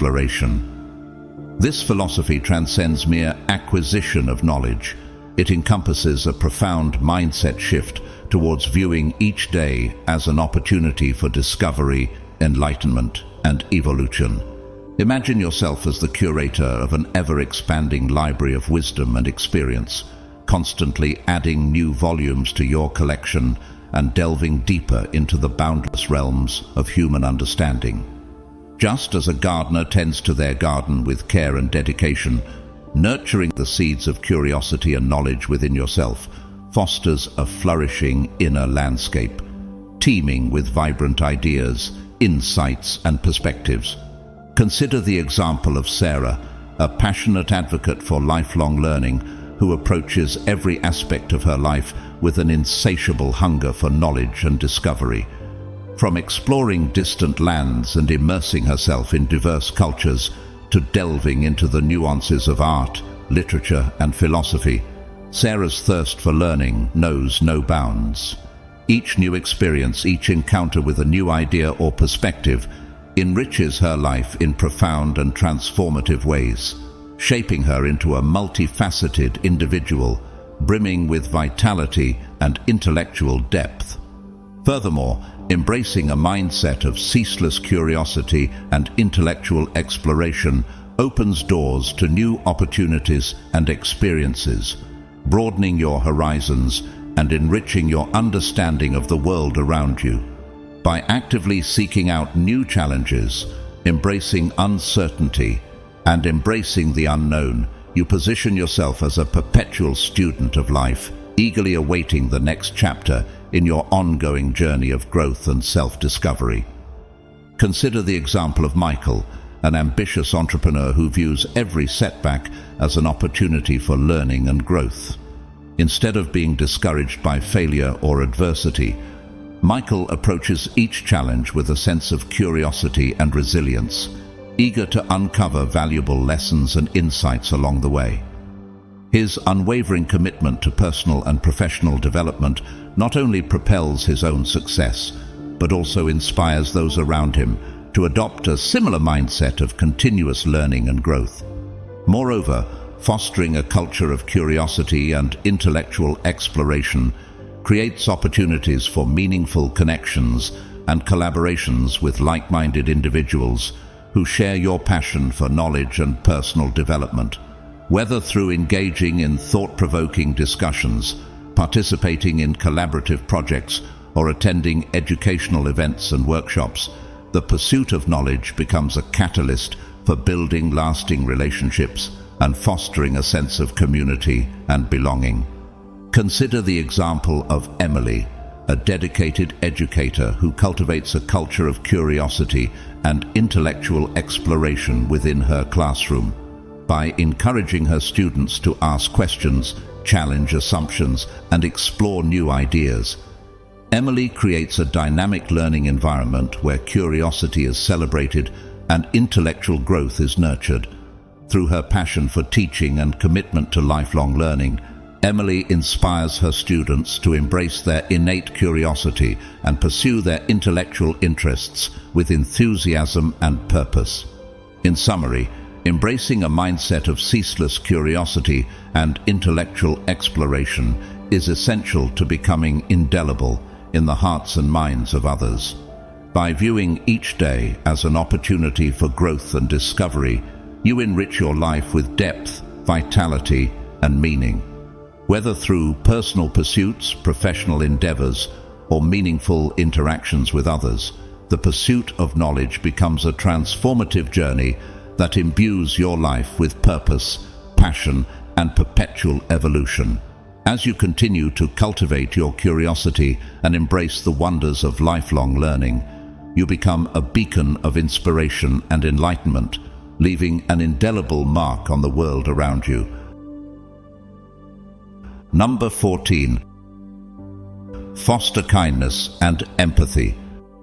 exploration. This philosophy transcends mere acquisition of knowledge. It encompasses a profound mindset shift towards viewing each day as an opportunity for discovery, enlightenment, and evolution. Imagine yourself as the curator of an ever-expanding library of wisdom and experience, constantly adding new volumes to your collection and delving deeper into the boundless realms of human understanding. Just as a gardener tends to their garden with care and dedication, nurturing the seeds of curiosity and knowledge within yourself fosters a flourishing inner landscape, teeming with vibrant ideas, insights, and perspectives. Consider the example of Sarah, a passionate advocate for lifelong learning who approaches every aspect of her life with an insatiable hunger for knowledge and discovery. From exploring distant lands and immersing herself in diverse cultures to delving into the nuances of art, literature, and philosophy, Sarah's thirst for learning knows no bounds. Each new experience, each encounter with a new idea or perspective enriches her life in profound and transformative ways, shaping her into a multifaceted individual, brimming with vitality and intellectual depth. Furthermore, embracing a mindset of ceaseless curiosity and intellectual exploration opens doors to new opportunities and experiences, broadening your horizons and enriching your understanding of the world around you. By actively seeking out new challenges, embracing uncertainty, and embracing the unknown, you position yourself as a perpetual student of life, eagerly awaiting the next chapter in your ongoing journey of growth and self-discovery. Consider the example of Michael, an ambitious entrepreneur who views every setback as an opportunity for learning and growth. Instead of being discouraged by failure or adversity, Michael approaches each challenge with a sense of curiosity and resilience, eager to uncover valuable lessons and insights along the way. His unwavering commitment to personal and professional development not only propels his own success, but also inspires those around him to adopt a similar mindset of continuous learning and growth. Moreover, fostering a culture of curiosity and intellectual exploration creates opportunities for meaningful connections and collaborations with like-minded individuals who share your passion for knowledge and personal development. Whether through engaging in thought-provoking discussions, participating in collaborative projects, or attending educational events and workshops, the pursuit of knowledge becomes a catalyst for building lasting relationships and fostering a sense of community and belonging. Consider the example of Emily, a dedicated educator who cultivates a culture of curiosity and intellectual exploration within her classroom. By encouraging her students to ask questions, challenge assumptions, and explore new ideas, Emily creates a dynamic learning environment where curiosity is celebrated and intellectual growth is nurtured. Through her passion for teaching and commitment to lifelong learning, Emily inspires her students to embrace their innate curiosity and pursue their intellectual interests with enthusiasm and purpose. In summary, embracing a mindset of ceaseless curiosity and intellectual exploration is essential to becoming indelible in the hearts and minds of others. By viewing each day as an opportunity for growth and discovery, you enrich your life with depth, vitality, and meaning. Whether through personal pursuits, professional endeavors, or meaningful interactions with others, the pursuit of knowledge becomes a transformative journey that imbues your life with purpose, passion, and perpetual evolution. As you continue to cultivate your curiosity and embrace the wonders of lifelong learning, you become a beacon of inspiration and enlightenment, leaving an indelible mark on the world around you. Number fourteen. Foster kindness and empathy.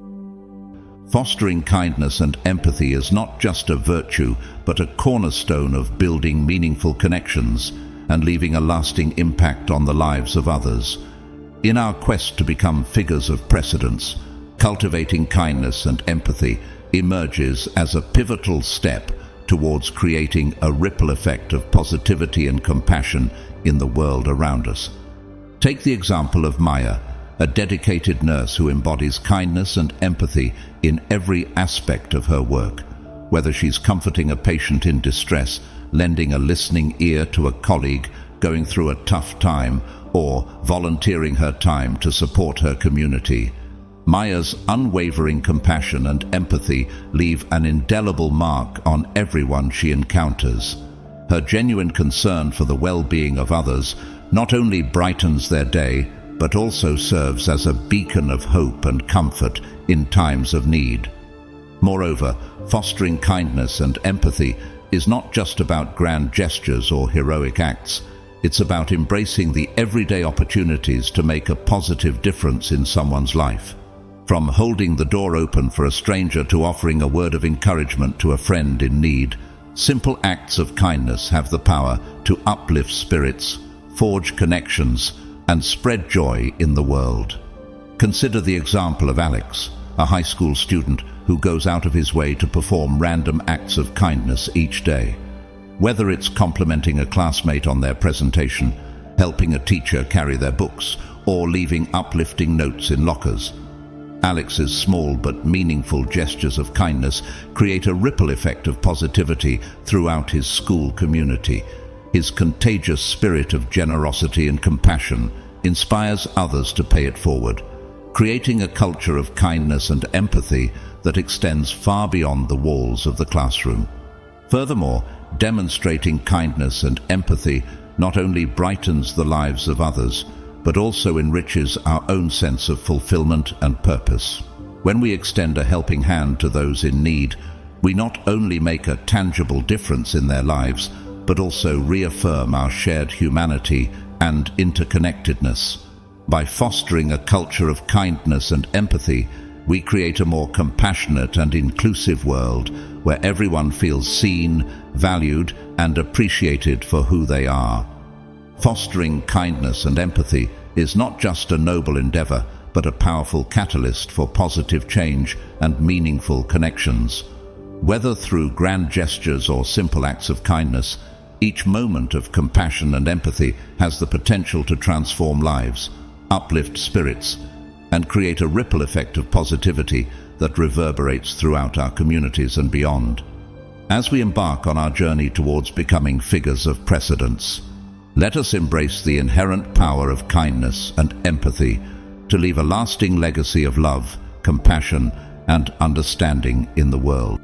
Fostering kindness and empathy is not just a virtue, but a cornerstone of building meaningful connections and leaving a lasting impact on the lives of others. In our quest to become figures of precedence, cultivating kindness and empathy emerges as a pivotal step towards creating a ripple effect of positivity and compassion in the world around us. Take the example of Maya, a dedicated nurse who embodies kindness and empathy in every aspect of her work. Whether she's comforting a patient in distress, lending a listening ear to a colleague going through a tough time, or volunteering her time to support her community, Maya's unwavering compassion and empathy leave an indelible mark on everyone she encounters. Her genuine concern for the well-being of others not only brightens their day, but also serves as a beacon of hope and comfort in times of need. Moreover, fostering kindness and empathy is not just about grand gestures or heroic acts. It's about embracing the everyday opportunities to make a positive difference in someone's life. From holding the door open for a stranger to offering a word of encouragement to a friend in need, simple acts of kindness have the power to uplift spirits, forge connections, and spread joy in the world. Consider the example of Alex, a high school student who goes out of his way to perform random acts of kindness each day. Whether it's complimenting a classmate on their presentation, helping a teacher carry their books, or leaving uplifting notes in lockers, Alex's small but meaningful gestures of kindness create a ripple effect of positivity throughout his school community. His contagious spirit of generosity and compassion inspires others to pay it forward, creating a culture of kindness and empathy that extends far beyond the walls of the classroom. Furthermore, demonstrating kindness and empathy not only brightens the lives of others, but also enriches our own sense of fulfillment and purpose. When we extend a helping hand to those in need, we not only make a tangible difference in their lives, but also reaffirm our shared humanity and interconnectedness. By fostering a culture of kindness and empathy, we create a more compassionate and inclusive world where everyone feels seen, valued, and appreciated for who they are. Fostering kindness and empathy is not just a noble endeavor, but a powerful catalyst for positive change and meaningful connections. Whether through grand gestures or simple acts of kindness, each moment of compassion and empathy has the potential to transform lives, uplift spirits, and create a ripple effect of positivity that reverberates throughout our communities and beyond. As we embark on our journey towards becoming figures of precedence, let us embrace the inherent power of kindness and empathy to leave a lasting legacy of love, compassion, and understanding in the world.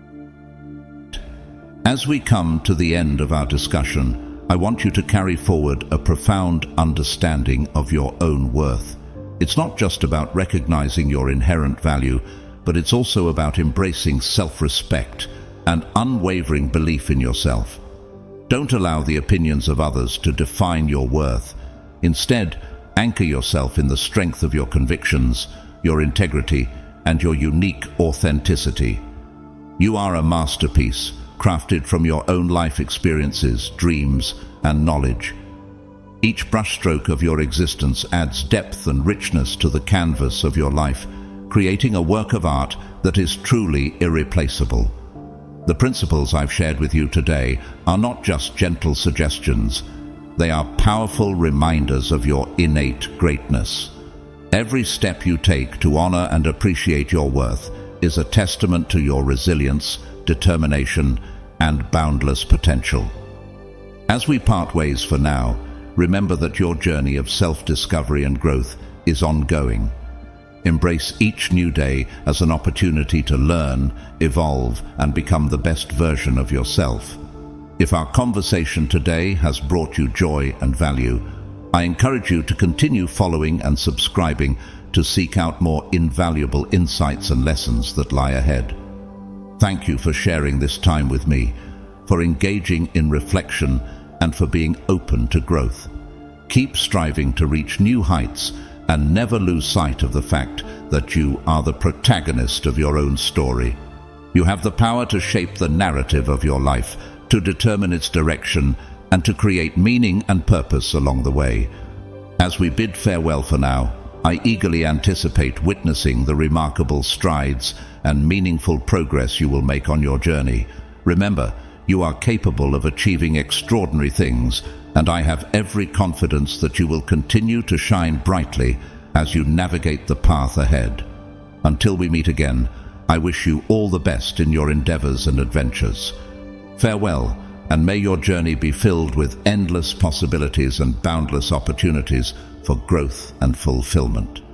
As we come to the end of our discussion, I want you to carry forward a profound understanding of your own worth. It's not just about recognizing your inherent value, but it's also about embracing self-respect and unwavering belief in yourself. Don't allow the opinions of others to define your worth. Instead, anchor yourself in the strength of your convictions, your integrity, and your unique authenticity. You are a masterpiece, crafted from your own life experiences, dreams, and knowledge. Each brushstroke of your existence adds depth and richness to the canvas of your life, creating a work of art that is truly irreplaceable. The principles I've shared with you today are not just gentle suggestions. They are powerful reminders of your innate greatness. Every step you take to honor and appreciate your worth is a testament to your resilience, determination, and boundless potential. As we part ways for now, remember that your journey of self-discovery and growth is ongoing. Embrace each new day as an opportunity to learn, evolve, and become the best version of yourself. If our conversation today has brought you joy and value, I encourage you to continue following and subscribing to seek out more invaluable insights and lessons that lie ahead. Thank you for sharing this time with me, for engaging in reflection, and for being open to growth. Keep striving to reach new heights and never lose sight of the fact that you are the protagonist of your own story. You have the power to shape the narrative of your life, to determine its direction, and to create meaning and purpose along the way. As we bid farewell for now, I eagerly anticipate witnessing the remarkable strides and meaningful progress you will make on your journey. Remember, you are capable of achieving extraordinary things, and I have every confidence that you will continue to shine brightly as you navigate the path ahead. Until we meet again, I wish you all the best in your endeavors and adventures. Farewell, and may your journey be filled with endless possibilities and boundless opportunities for growth and fulfillment.